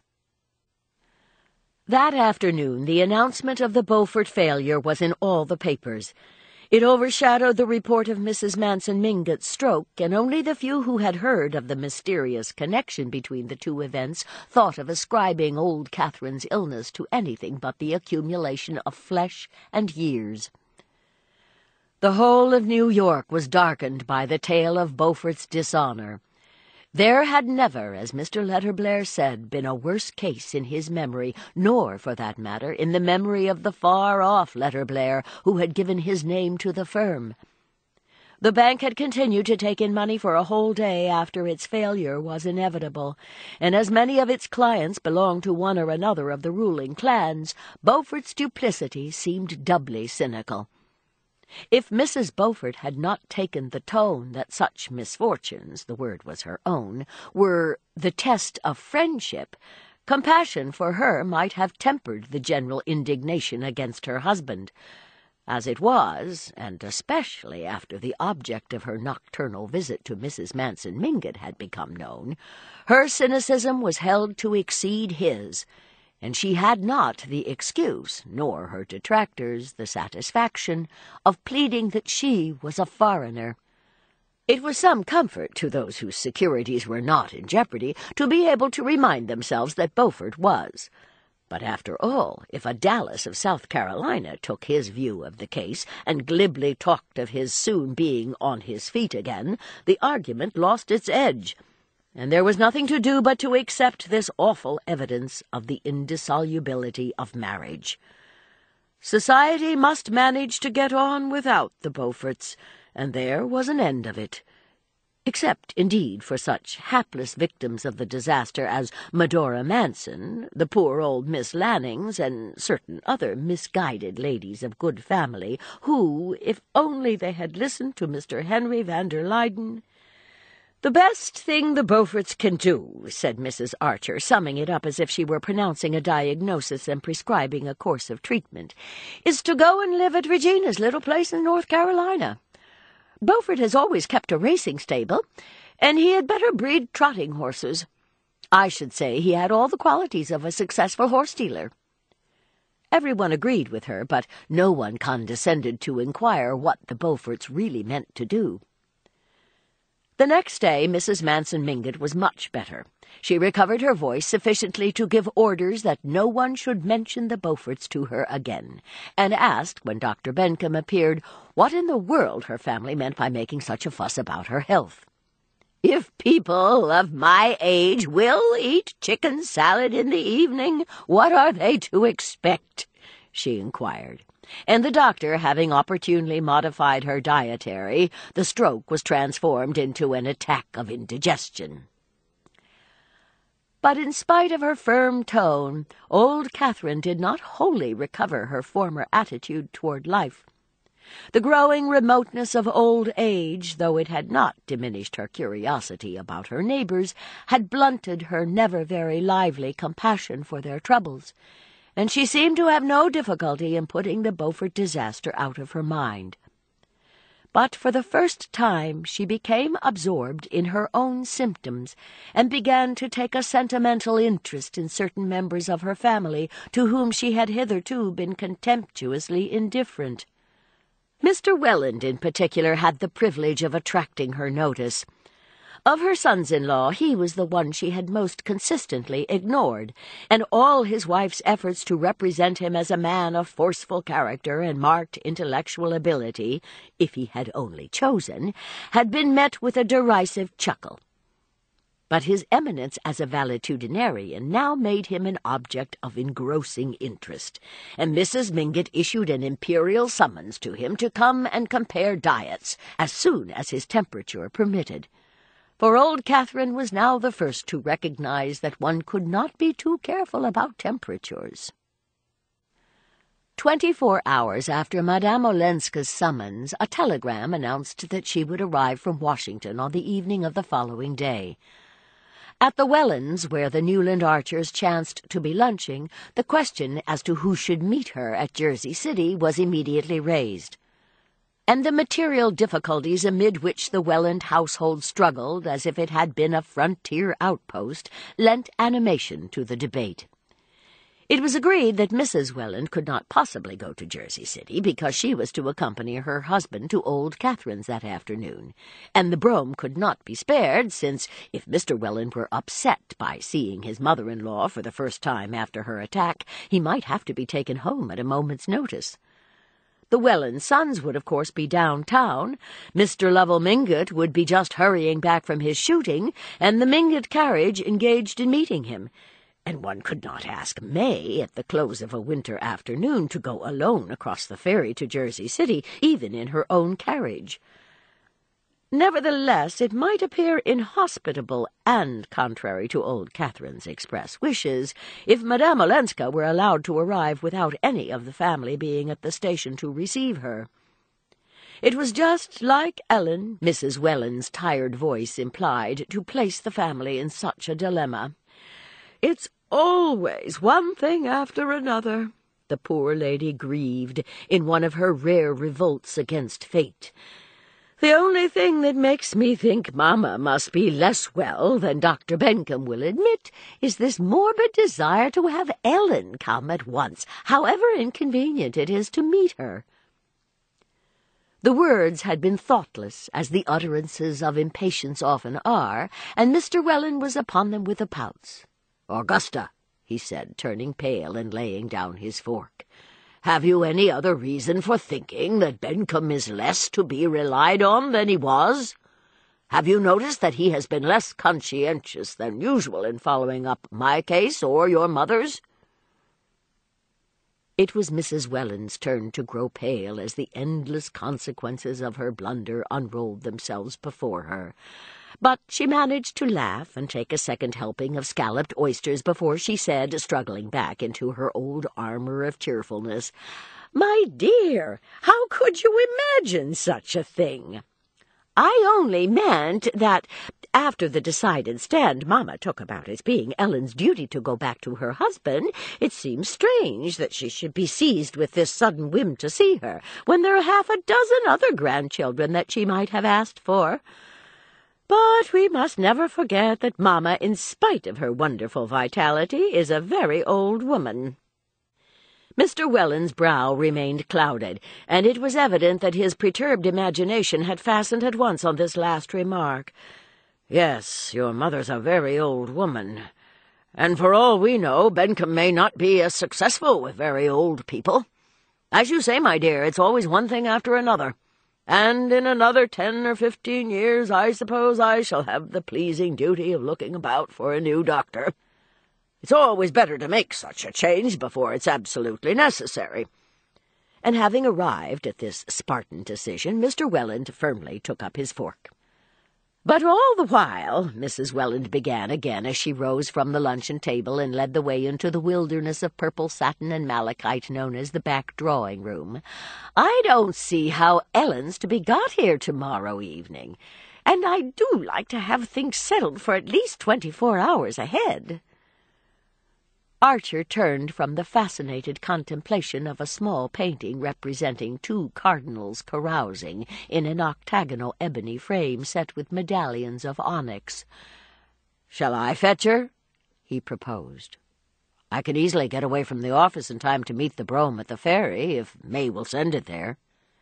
That afternoon the announcement of the Beaufort failure was in all the papers. It overshadowed the report of Mrs. Manson Mingott's stroke, and only the few who had heard of the mysterious connection between the two events thought of ascribing old Catherine's illness to anything but the accumulation of flesh and years. The whole of New York was darkened by the tale of Beaufort's dishonor. There had never, as Mr. Letterblair said, been a worse case in his memory, nor, for that matter, in the memory of the far-off Letterblair who had given his name to the firm. The bank had continued to take in money for a whole day after its failure was inevitable, and as many of its clients belonged to one or another of the ruling clans, Beaufort's duplicity seemed doubly cynical. If Mrs. Beaufort had not taken the tone that such misfortunes, the word was her own, were the test of friendship, compassion for her might have tempered the general indignation against her husband. As it was, and especially after the object of her nocturnal visit to Mrs. Manson Mingott had become known, her cynicism was held to exceed his, and she had not the excuse, nor her detractors the satisfaction, of pleading that she was a foreigner. It was some comfort to those whose securities were not in jeopardy to be able to remind themselves that Beaufort was. But after all, if a Dallas of South Carolina took his view of the case and glibly talked of his soon being on his feet again, the argument lost its edge, and there was nothing to do but to accept this awful evidence of the indissolubility of marriage. Society must manage to get on without the Beauforts, and there was an end of it. Except, indeed, for such hapless victims of the disaster as Medora Manson, the poor old Miss Lannings, and certain other misguided ladies of good family, who, if only they had listened to Mr. Henry van der Luyden... "The best thing the Beauforts can do," said Mrs. Archer, summing it up as if she were pronouncing a diagnosis and prescribing a course of treatment, "is to go and live at Regina's little place in North Carolina. Beaufort has always kept a racing stable, and he had better breed trotting horses. I should say he had all the qualities of a successful horse dealer." Everyone agreed with her, but no one condescended to inquire what the Beauforts really meant to do. The next day Mrs. Manson Mingott was much better. She recovered her voice sufficiently to give orders that no one should mention the Beauforts to her again, and asked, when Dr. Bencomb appeared, what in the world her family meant by making such a fuss about her health. "If people of my age will eat chicken salad in the evening, what are they to expect?" she inquired. And the doctor, having opportunely modified her dietary, the stroke was transformed into an attack of indigestion. But in spite of her firm tone, old Catherine did not wholly recover her former attitude toward life. The growing remoteness of old age, though it had not diminished her curiosity about her neighbors, had blunted her never very lively compassion for their troubles, and she seemed to have no difficulty in putting the Beaufort disaster out of her mind. But for the first time she became absorbed in her own symptoms, and began to take a sentimental interest in certain members of her family to whom she had hitherto been contemptuously indifferent. Mr. Welland, in particular, had the privilege of attracting her notice. Of her sons-in-law, he was the one she had most consistently ignored, and all his wife's efforts to represent him as a man of forceful character and marked intellectual ability, if he had only chosen, had been met with a derisive chuckle. But his eminence as a valetudinarian now made him an object of engrossing interest, and Mrs. Mingott issued an imperial summons to him to come and compare diets as soon as his temperature permitted. For old Catherine was now the first to recognize that one could not be too careful about temperatures. 24 hours after Madame Olenska's summons, a telegram announced that she would arrive from Washington on the evening of the following day. At the Wellands, where the Newland Archers chanced to be lunching, the question as to who should meet her at Jersey City was immediately raised, and the material difficulties amid which the Welland household struggled as if it had been a frontier outpost lent animation to the debate. It was agreed that Mrs. Welland could not possibly go to Jersey City because she was to accompany her husband to old Catherine's that afternoon, and the brougham could not be spared, since if Mr. Welland were upset by seeing his mother-in-law for the first time after her attack, he might have to be taken home at a moment's notice. The Welland sons would, of course, be downtown. Mr. Lovell Mingott would be just hurrying back from his shooting, and the Mingott carriage engaged in meeting him. And one could not ask May, at the close of a winter afternoon, to go alone across the ferry to Jersey City, even in her own carriage. Nevertheless, it might appear inhospitable and contrary to old Catherine's express wishes if Madame Olenska were allowed to arrive without any of the family being at the station to receive her. It was just like Ellen, Mrs. Welland's tired voice implied, to place the family in such a dilemma. "It's always one thing after another," the poor lady grieved in one of her rare revolts against fate. "The only thing that makes me think Mamma must be less well than Dr. Bencomb will admit is this morbid desire to have Ellen come at once, however inconvenient it is to meet her." The words had been thoughtless, as the utterances of impatience often are, and Mr. Welland was upon them with a pounce. "Augusta," he said, turning pale and laying down his fork, "have you any other reason for thinking that Bencomb is less to be relied on than he was? Have you noticed that he has been less conscientious than usual in following up my case or your mother's?" It was Mrs. Welland's turn to grow pale as the endless consequences of her blunder unrolled themselves before her. But she managed to laugh and take a second helping of scalloped oysters before she said, struggling back into her old armor of cheerfulness, "My dear, how could you imagine such a thing?" I only meant that, after the decided stand Mamma took about its being Ellen's duty to go back to her husband, it seems strange that she should be seized with this sudden whim to see her, when there are half a dozen other grandchildren that she might have asked for. But we must never forget that Mamma, in spite of her wonderful vitality, is a very old woman." Mr. Welland's brow remained clouded, and it was evident that his perturbed imagination had fastened at once on this last remark. "Yes, your mother's a very old woman, and for all we know, Bencomb may not be as successful with very old people. As you say, my dear, it's always one thing after another, and in another 10 or 15 years I suppose I shall have the pleasing duty of looking about for a new doctor. It's always better to make such a change before it's absolutely necessary." And having arrived at this Spartan decision, Mr. Welland firmly took up his fork. "But all the while," Mrs. Welland began again as she rose from the luncheon table and led the way into the wilderness of purple satin and malachite known as the back drawing-room, "I don't see how Ellen's to be got here tomorrow evening, and I do like to have things settled for at least 24 hours ahead." Archer turned from the fascinated contemplation of a small painting representing two cardinals carousing in an octagonal ebony frame set with medallions of onyx. "Shall I fetch her?" he proposed. "I can easily get away from the office in time to meet the brougham at the ferry, if May will send it there."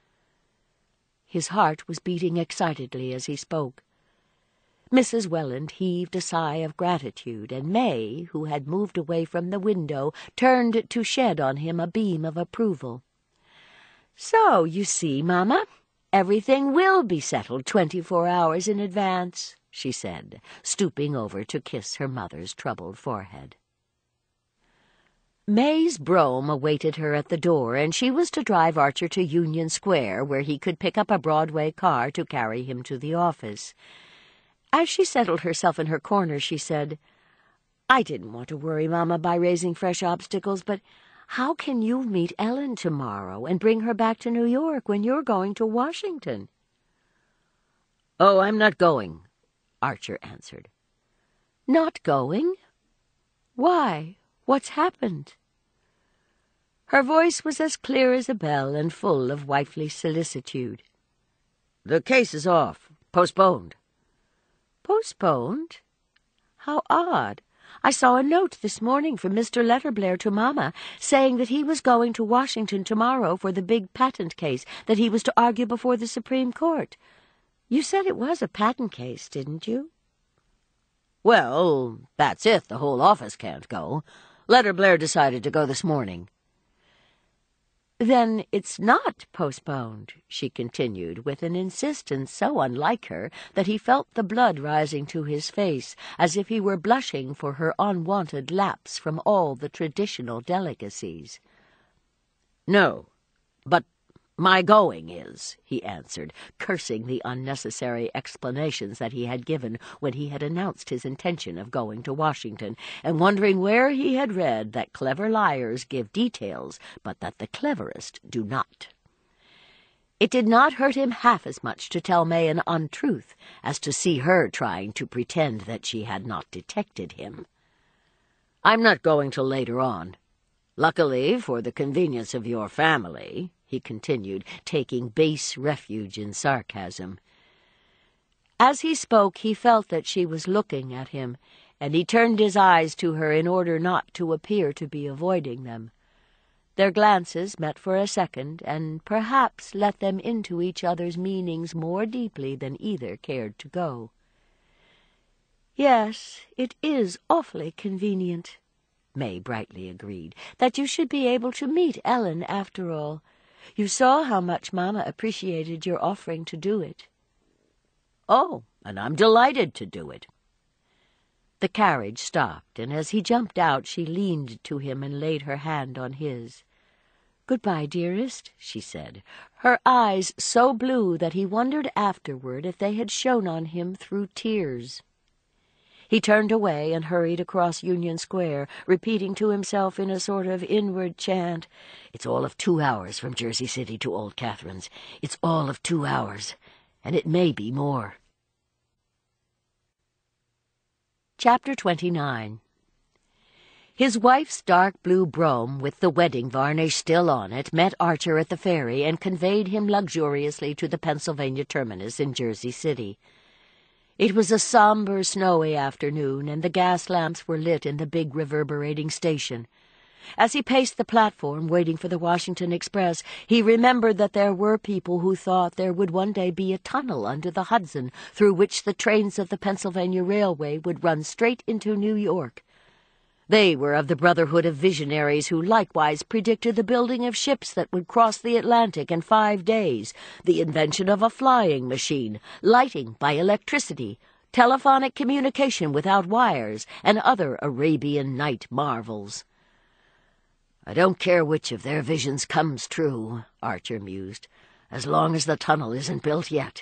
His heart was beating excitedly as he spoke. Mrs. Welland heaved a sigh of gratitude, and May, who had moved away from the window, turned to shed on him a beam of approval. "So, you see, Mamma, everything will be settled 24 hours in advance," she said, stooping over to kiss her mother's troubled forehead. May's brougham awaited her at the door, and she was to drive Archer to Union Square, where he could pick up a Broadway car to carry him to the office. As she settled herself in her corner, she said, "I didn't want to worry Mamma by raising fresh obstacles, but how can you meet Ellen tomorrow and bring her back to New York when you're going to Washington?" "Oh, I'm not going," Archer answered. "Not going? Why, what's happened?" Her voice was as clear as a bell and full of wifely solicitude. "The case is off. Postponed." "Postponed? How odd. I saw a note this morning from Mr. Letterblair to Mamma, saying that he was going to Washington tomorrow for the big patent case that he was to argue before the Supreme Court. You said it was a patent case, didn't you?" "Well, that's it. The whole office can't go. Letterblair decided to go this morning." "Then it's not postponed," she continued, with an insistence so unlike her that he felt the blood rising to his face, as if he were blushing for her unwonted lapse from all the traditional delicacies. "No, but my going is," he answered, cursing the unnecessary explanations that he had given when he had announced his intention of going to Washington, and wondering where he had read that clever liars give details, but that the cleverest do not. It did not hurt him half as much to tell May an untruth as to see her trying to pretend that she had not detected him. "I'm not going till later on. Luckily, for the convenience of your family," he continued, taking base refuge in sarcasm. As he spoke, he felt that she was looking at him, and he turned his eyes to her in order not to appear to be avoiding them. Their glances met for a second, and perhaps let them into each other's meanings more deeply than either cared to go. "Yes, it is awfully convenient," May brightly agreed, "that you should be able to meet Ellen after all. You saw how much Mamma appreciated your offering to do it." "Oh, and I'm delighted to do it." The carriage stopped, and as he jumped out, she leaned to him and laid her hand on his. "Goodbye, dearest," she said, her eyes so blue that he wondered afterward if they had shone on him through tears. He turned away and hurried across Union Square, repeating to himself in a sort of inward chant, "It's all of 2 hours from Jersey City to Old Catherine's. It's all of 2 hours. and it may be more. Chapter 29. His wife's dark blue brougham, with the wedding varnish still on it, met Archer at the ferry and conveyed him luxuriously to the Pennsylvania terminus in Jersey City. It was a somber, snowy afternoon, and the gas lamps were lit in the big reverberating station. As he paced the platform, waiting for the Washington Express, he remembered that there were people who thought there would one day be a tunnel under the Hudson through which the trains of the Pennsylvania Railway would run straight into New York. They were of the brotherhood of visionaries who likewise predicted the building of ships that would cross the Atlantic in 5 days, the invention of a flying machine, lighting by electricity, telephonic communication without wires, and other Arabian Night marvels. "I don't care which of their visions comes true," Archer mused, "as long as the tunnel isn't built yet."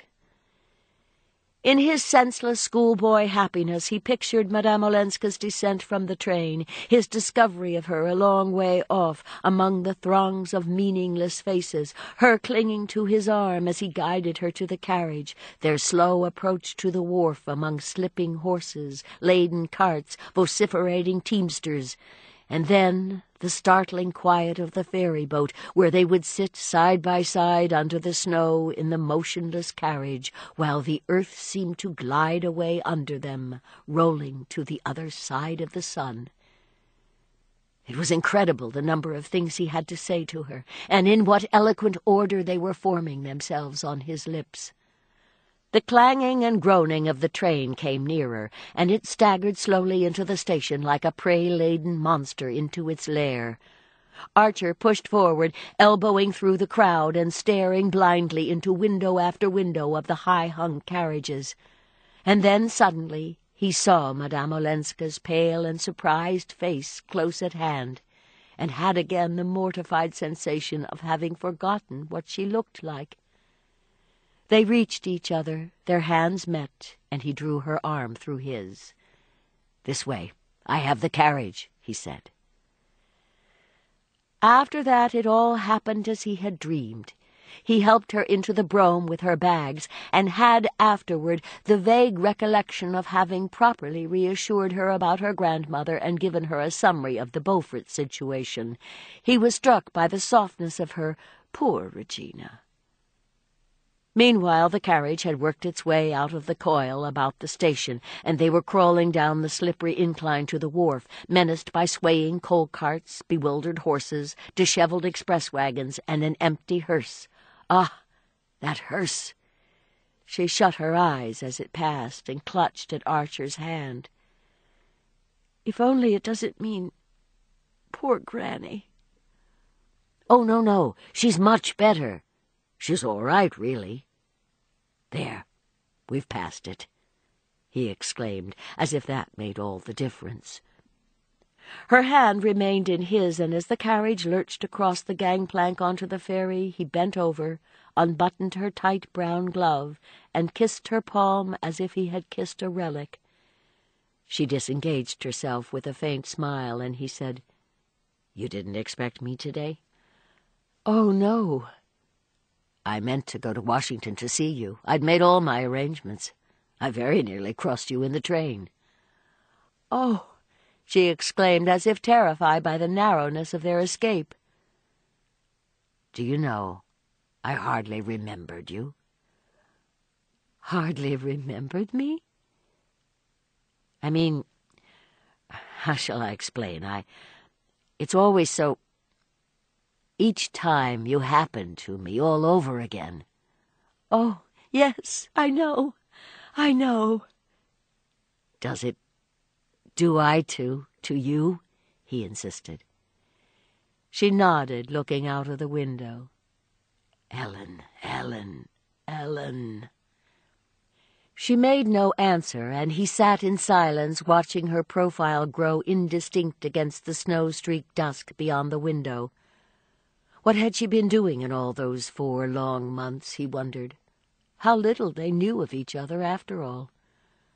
In his senseless schoolboy happiness he pictured Madame Olenska's descent from the train, his discovery of her a long way off among the throngs of meaningless faces, her clinging to his arm as he guided her to the carriage, their slow approach to the wharf among slipping horses, laden carts, vociferating teamsters, and then the startling quiet of the ferry-boat, where they would sit side by side under the snow in the motionless carriage, while the earth seemed to glide away under them, rolling to the other side of the sun. It was incredible the number of things he had to say to her, and in what eloquent order they were forming themselves on his lips. The clanging and groaning of the train came nearer, and it staggered slowly into the station like a prey-laden monster into its lair. Archer pushed forward, elbowing through the crowd and staring blindly into window after window of the high-hung carriages. And then suddenly he saw Madame Olenska's pale and surprised face close at hand, and had again the mortified sensation of having forgotten what she looked like. They reached each other, their hands met, and he drew her arm through his. "This way. I have the carriage," he said. After that it all happened as he had dreamed. He helped her into the brougham with her bags, and had afterward the vague recollection of having properly reassured her about her grandmother and given her a summary of the Beaufort situation. He was struck by the softness of her "Poor Regina." Meanwhile the carriage had worked its way out of the coil about the station, and they were crawling down the slippery incline to the wharf, menaced by swaying coal carts, bewildered horses, disheveled express wagons, and an empty hearse. Ah, that hearse! She shut her eyes as it passed and clutched at Archer's hand. "If only it doesn't mean poor Granny." "Oh, no, she's much better. She's all right, really. There, we've passed it," he exclaimed, as if that made all the difference. Her hand remained in his, and as the carriage lurched across the gangplank onto the ferry, he bent over, unbuttoned her tight brown glove, and kissed her palm as if he had kissed a relic. She disengaged herself with a faint smile, and he said, "You didn't expect me today?" "Oh, no." "I meant to go to Washington to see you. I'd made all my arrangements. I very nearly crossed you in the train." "Oh," she exclaimed, as if terrified by the narrowness of their escape. "Do you know, I hardly remembered you." "Hardly remembered me?" "I mean, how shall I explain? It's always so... Each time you happen to me all over again." "Oh, yes, I know. "Do I to you?" he insisted. She nodded, looking out of the window. Ellen. She made no answer, and he sat in silence, watching her profile grow indistinct against the snow-streaked dusk beyond the window. What had she been doing in all those 4 long months, he wondered. How little they knew of each other, after all.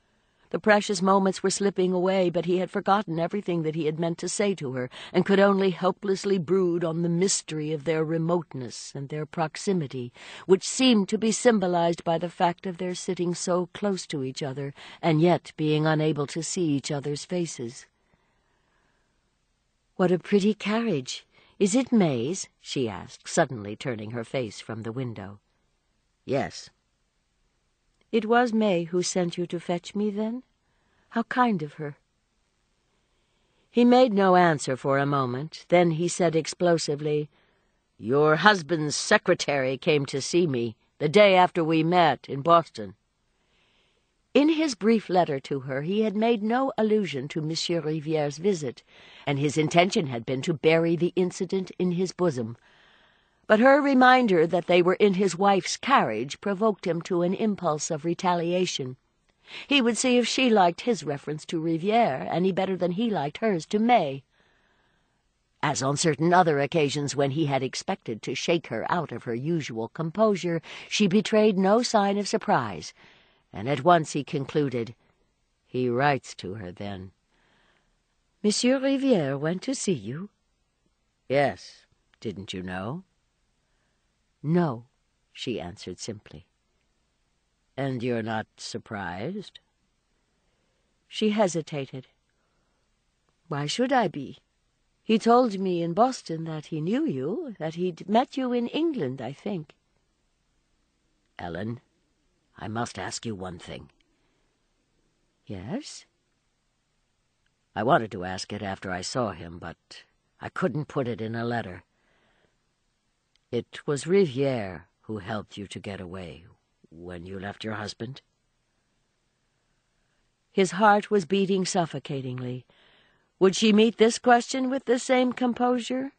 The precious moments were slipping away, but he had forgotten everything that he had meant to say to her, and could only helplessly brood on the mystery of their remoteness and their proximity, which seemed to be symbolized by the fact of their sitting so close to each other, and yet being unable to see each other's faces. "What a pretty carriage! Is it May's?" she asked, suddenly turning her face from the window. "Yes." "It was May who sent you to fetch me, then? How kind of her." He made no answer for a moment. Then he said explosively, "Your husband's secretary came to see me the day after we met in Boston." In his brief letter to her he had made no allusion to Monsieur Riviere's visit, and his intention had been to bury the incident in his bosom. But her reminder that they were in his wife's carriage provoked him to an impulse of retaliation. He would see if she liked his reference to Riviere any better than he liked hers to May. As on certain other occasions when he had expected to shake her out of her usual composure, she betrayed no sign of surprise, and at once he concluded, "He writes to her, then." "Monsieur Riviere went to see you?" "Yes. Didn't you know?" "No," she answered simply. "And you're not surprised?" She hesitated. "Why should I be? He told me in Boston that he knew you, that he'd met you in England, I think." "Ellen, I must ask you one thing." "Yes?" "I wanted to ask it after I saw him, but I couldn't put it in a letter. It was Riviere who helped you to get away when you left your husband?" His heart was beating suffocatingly. Would she meet this question with the same composure?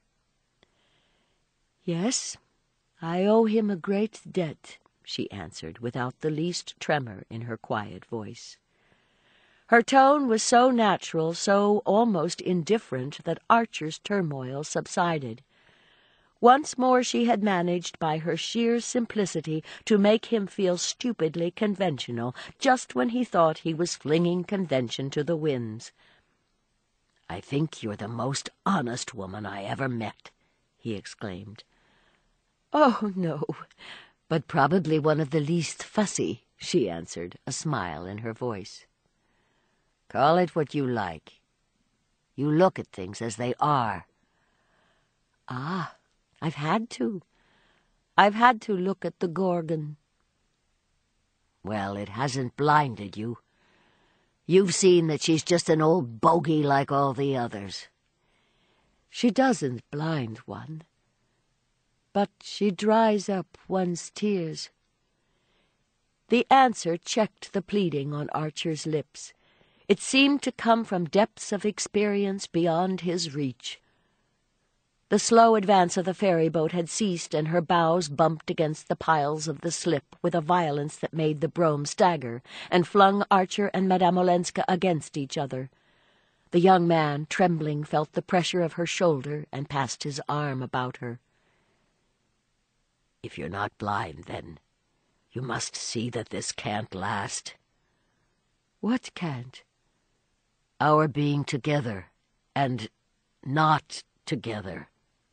"Yes, I owe him a great debt," she answered, without the least tremor in her quiet voice. Her tone was so natural, so almost indifferent, that Archer's turmoil subsided. Once more she had managed, by her sheer simplicity, to make him feel stupidly conventional, just when he thought he was flinging convention to the winds. "I think you're the most honest woman I ever met," he exclaimed. "Oh, no, "But probably one of the least fussy," she answered, a smile in her voice. "Call it what you like. You look at things as they are." "Ah, I've had to. I've had to look at the Gorgon." "Well, it hasn't blinded you. You've seen that she's just an old bogey like all the others." "She doesn't blind one, but she dries up one's tears." The answer checked the pleading on Archer's lips. It seemed to come from depths of experience beyond his reach. The slow advance of the ferry-boat had ceased, and her bows bumped against the piles of the slip with a violence that made the Brome stagger, and flung Archer and Madame Olenska against each other. The young man, trembling, felt the pressure of her shoulder and passed his arm about her. "If you're not blind, then, you must see that this can't last." "What can't?" "Our being together, and not together."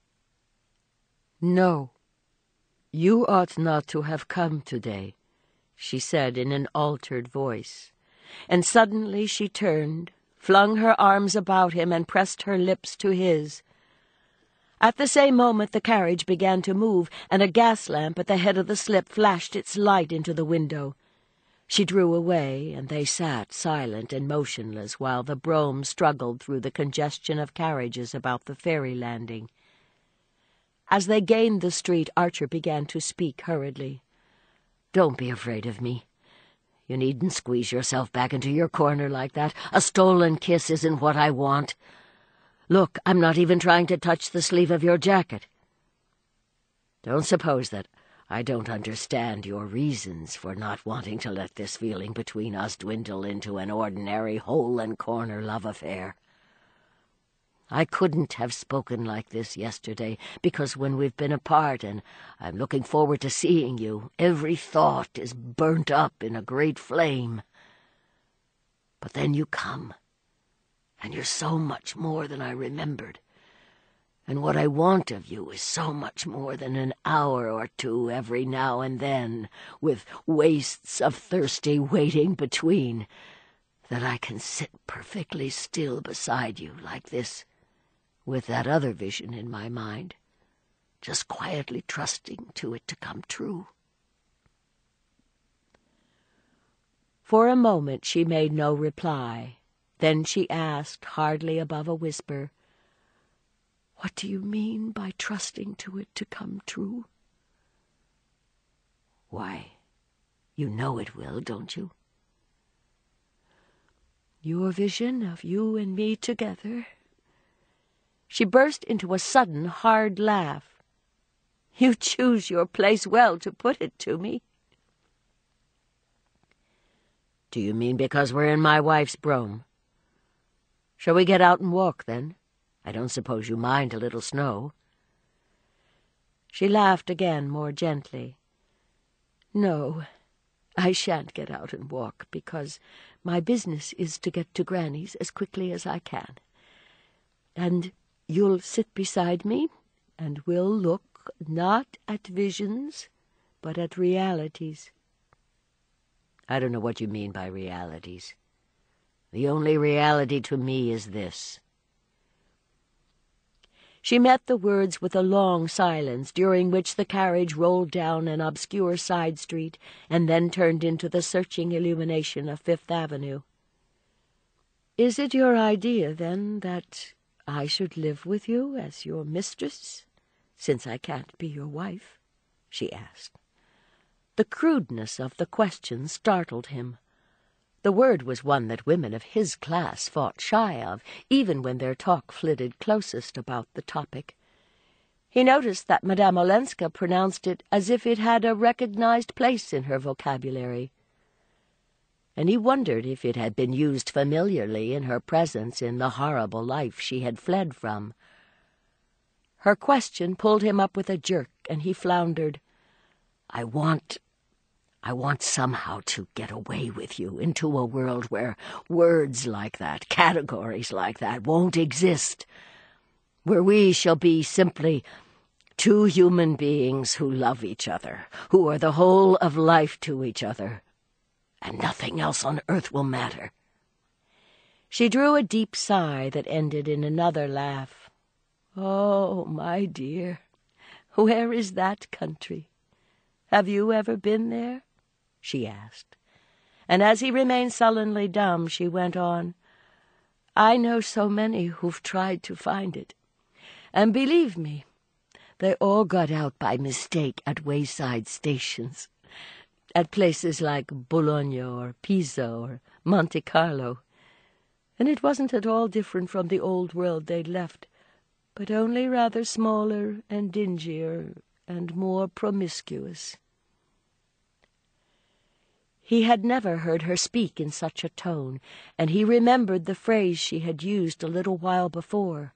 "No, you ought not to have come today," she said in an altered voice. And suddenly she turned, flung her arms about him, and pressed her lips to his. At the same moment the carriage began to move, and a gas lamp at the head of the slip flashed its light into the window. She drew away, and they sat silent and motionless while the brougham struggled through the congestion of carriages about the ferry landing. As they gained the street, Archer began to speak hurriedly. "Don't be afraid of me. You needn't squeeze yourself back into your corner like that. A stolen kiss isn't what I want. Look, I'm not even trying to touch the sleeve of your jacket. Don't suppose that I don't understand your reasons for not wanting to let this feeling between us dwindle into an ordinary hole-and-corner love affair. I couldn't have spoken like this yesterday, because when we've been apart and I'm looking forward to seeing you, every thought is burnt up in a great flame. But then you come, and you're so much more than I remembered. And what I want of you is so much more than an hour or two every now and then, with wastes of thirsty waiting between, that I can sit perfectly still beside you like this, with that other vision in my mind, just quietly trusting to it to come true." For a moment she made no reply. Then she asked, hardly above a whisper, "What do you mean by trusting to it to come true?" "Why, you know it will, don't you?" "Your vision of you and me together." She burst into a sudden, hard laugh. "You choose your place well to put it to me." "Do you mean because we're in my wife's brougham? Shall we get out and walk, then? I don't suppose you mind a little snow." She laughed again, more gently. "No, I shan't get out and walk, because my business is to get to Granny's as quickly as I can. And you'll sit beside me, and we'll look not at visions, but at realities." "I don't know what you mean by realities. The only reality to me is this." She met the words with a long silence, during which the carriage rolled down an obscure side street and then turned into the searching illumination of Fifth Avenue. "Is it your idea, then, that I should live with you as your mistress, since I can't be your wife?" she asked. The crudeness of the question startled him. The word was one that women of his class fought shy of, even when their talk flitted closest about the topic. He noticed that Madame Olenska pronounced it as if it had a recognized place in her vocabulary, and he wondered if it had been used familiarly in her presence in the horrible life she had fled from. Her question pulled him up with a jerk, and he floundered. I want somehow to get away with you into a world where words like that, categories like that, won't exist, where we shall be simply two human beings who love each other, who are the whole of life to each other, and nothing else on earth will matter." She drew a deep sigh that ended in another laugh. "Oh, my dear, where is that country? Have you ever been there?" she asked. And as he remained sullenly dumb, she went on, "I know so many who've tried to find it. And believe me, they all got out by mistake at wayside stations, at places like Bologna or Pisa or Monte Carlo. And it wasn't at all different from the old world they'd left, but only rather smaller and dingier and more promiscuous." He had never heard her speak in such a tone, and he remembered the phrase she had used a little while before.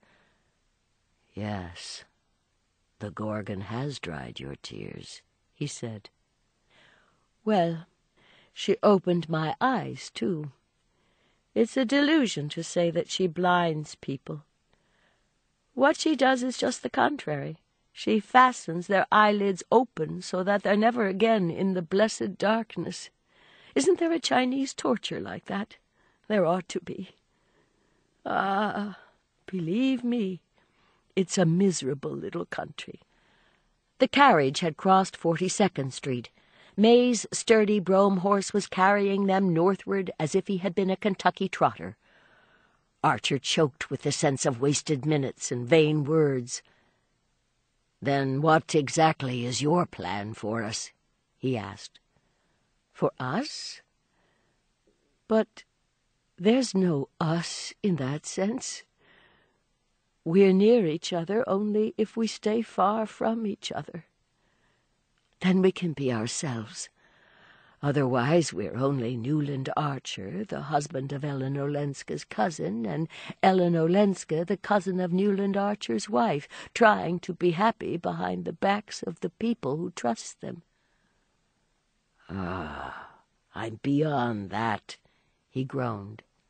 "Yes, the Gorgon has dried your tears," he said. "Well, she opened my eyes, too. It's a delusion to say that she blinds people. What she does is just the contrary. She fastens their eyelids open so that they're never again in the blessed darkness. Isn't there a Chinese torture like that? There ought to be. Ah, believe me, it's a miserable little country." The carriage had crossed 42nd Street. May's sturdy brougham horse was carrying them northward as if he had been a Kentucky trotter. Archer choked with the sense of wasted minutes and vain words. "Then what exactly is your plan for us?" he asked. "For us? But there's no us in that sense. We're near each other only if we stay far from each other. Then we can be ourselves. Otherwise we're only Newland Archer, the husband of Ellen Olenska's cousin, and Ellen Olenska, the cousin of Newland Archer's wife, trying to be happy behind the backs of the people who trust them." "Ah, I'm beyond that," he groaned.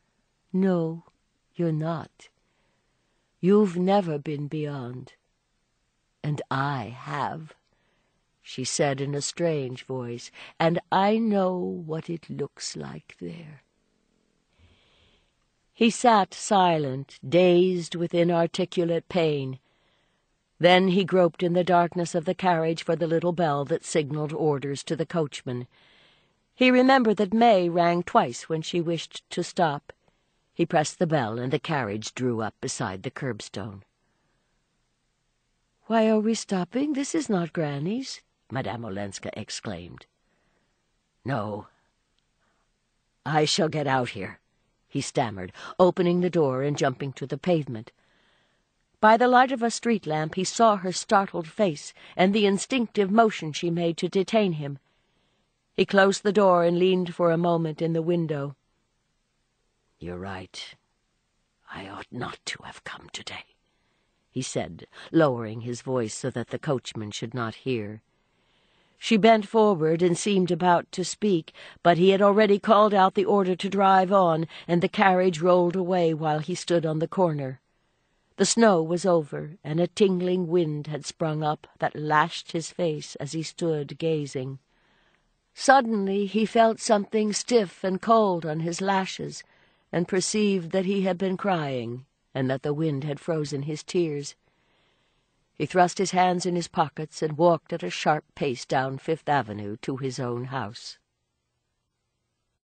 No, you're not. You've never been beyond. And I have, she said in a strange voice, and I know what it looks like there. He sat silent, dazed with inarticulate pain. Then he groped in the darkness of the carriage for the little bell that signaled orders to the coachman. He remembered that May rang twice when she wished to stop. He pressed the bell, and the carriage drew up beside the curbstone. "Why are we stopping? This is not Granny's," Madame Olenska exclaimed. "No. I shall get out here," he stammered, opening the door and jumping to the pavement. By the light of a street lamp he saw her startled face and the instinctive motion she made to detain him. He closed the door and leaned for a moment in the window. "You're right. I ought not to have come today," he said, lowering his voice so that the coachman should not hear. She bent forward and seemed about to speak, but he had already called out the order to drive on, and the carriage rolled away while he stood on the corner. The snow was over, and a tingling wind had sprung up that lashed his face as he stood gazing. Suddenly he felt something stiff and cold on his lashes, and perceived that he had been crying, and that the wind had frozen his tears. He thrust his hands in his pockets and walked at a sharp pace down Fifth Avenue to his own house.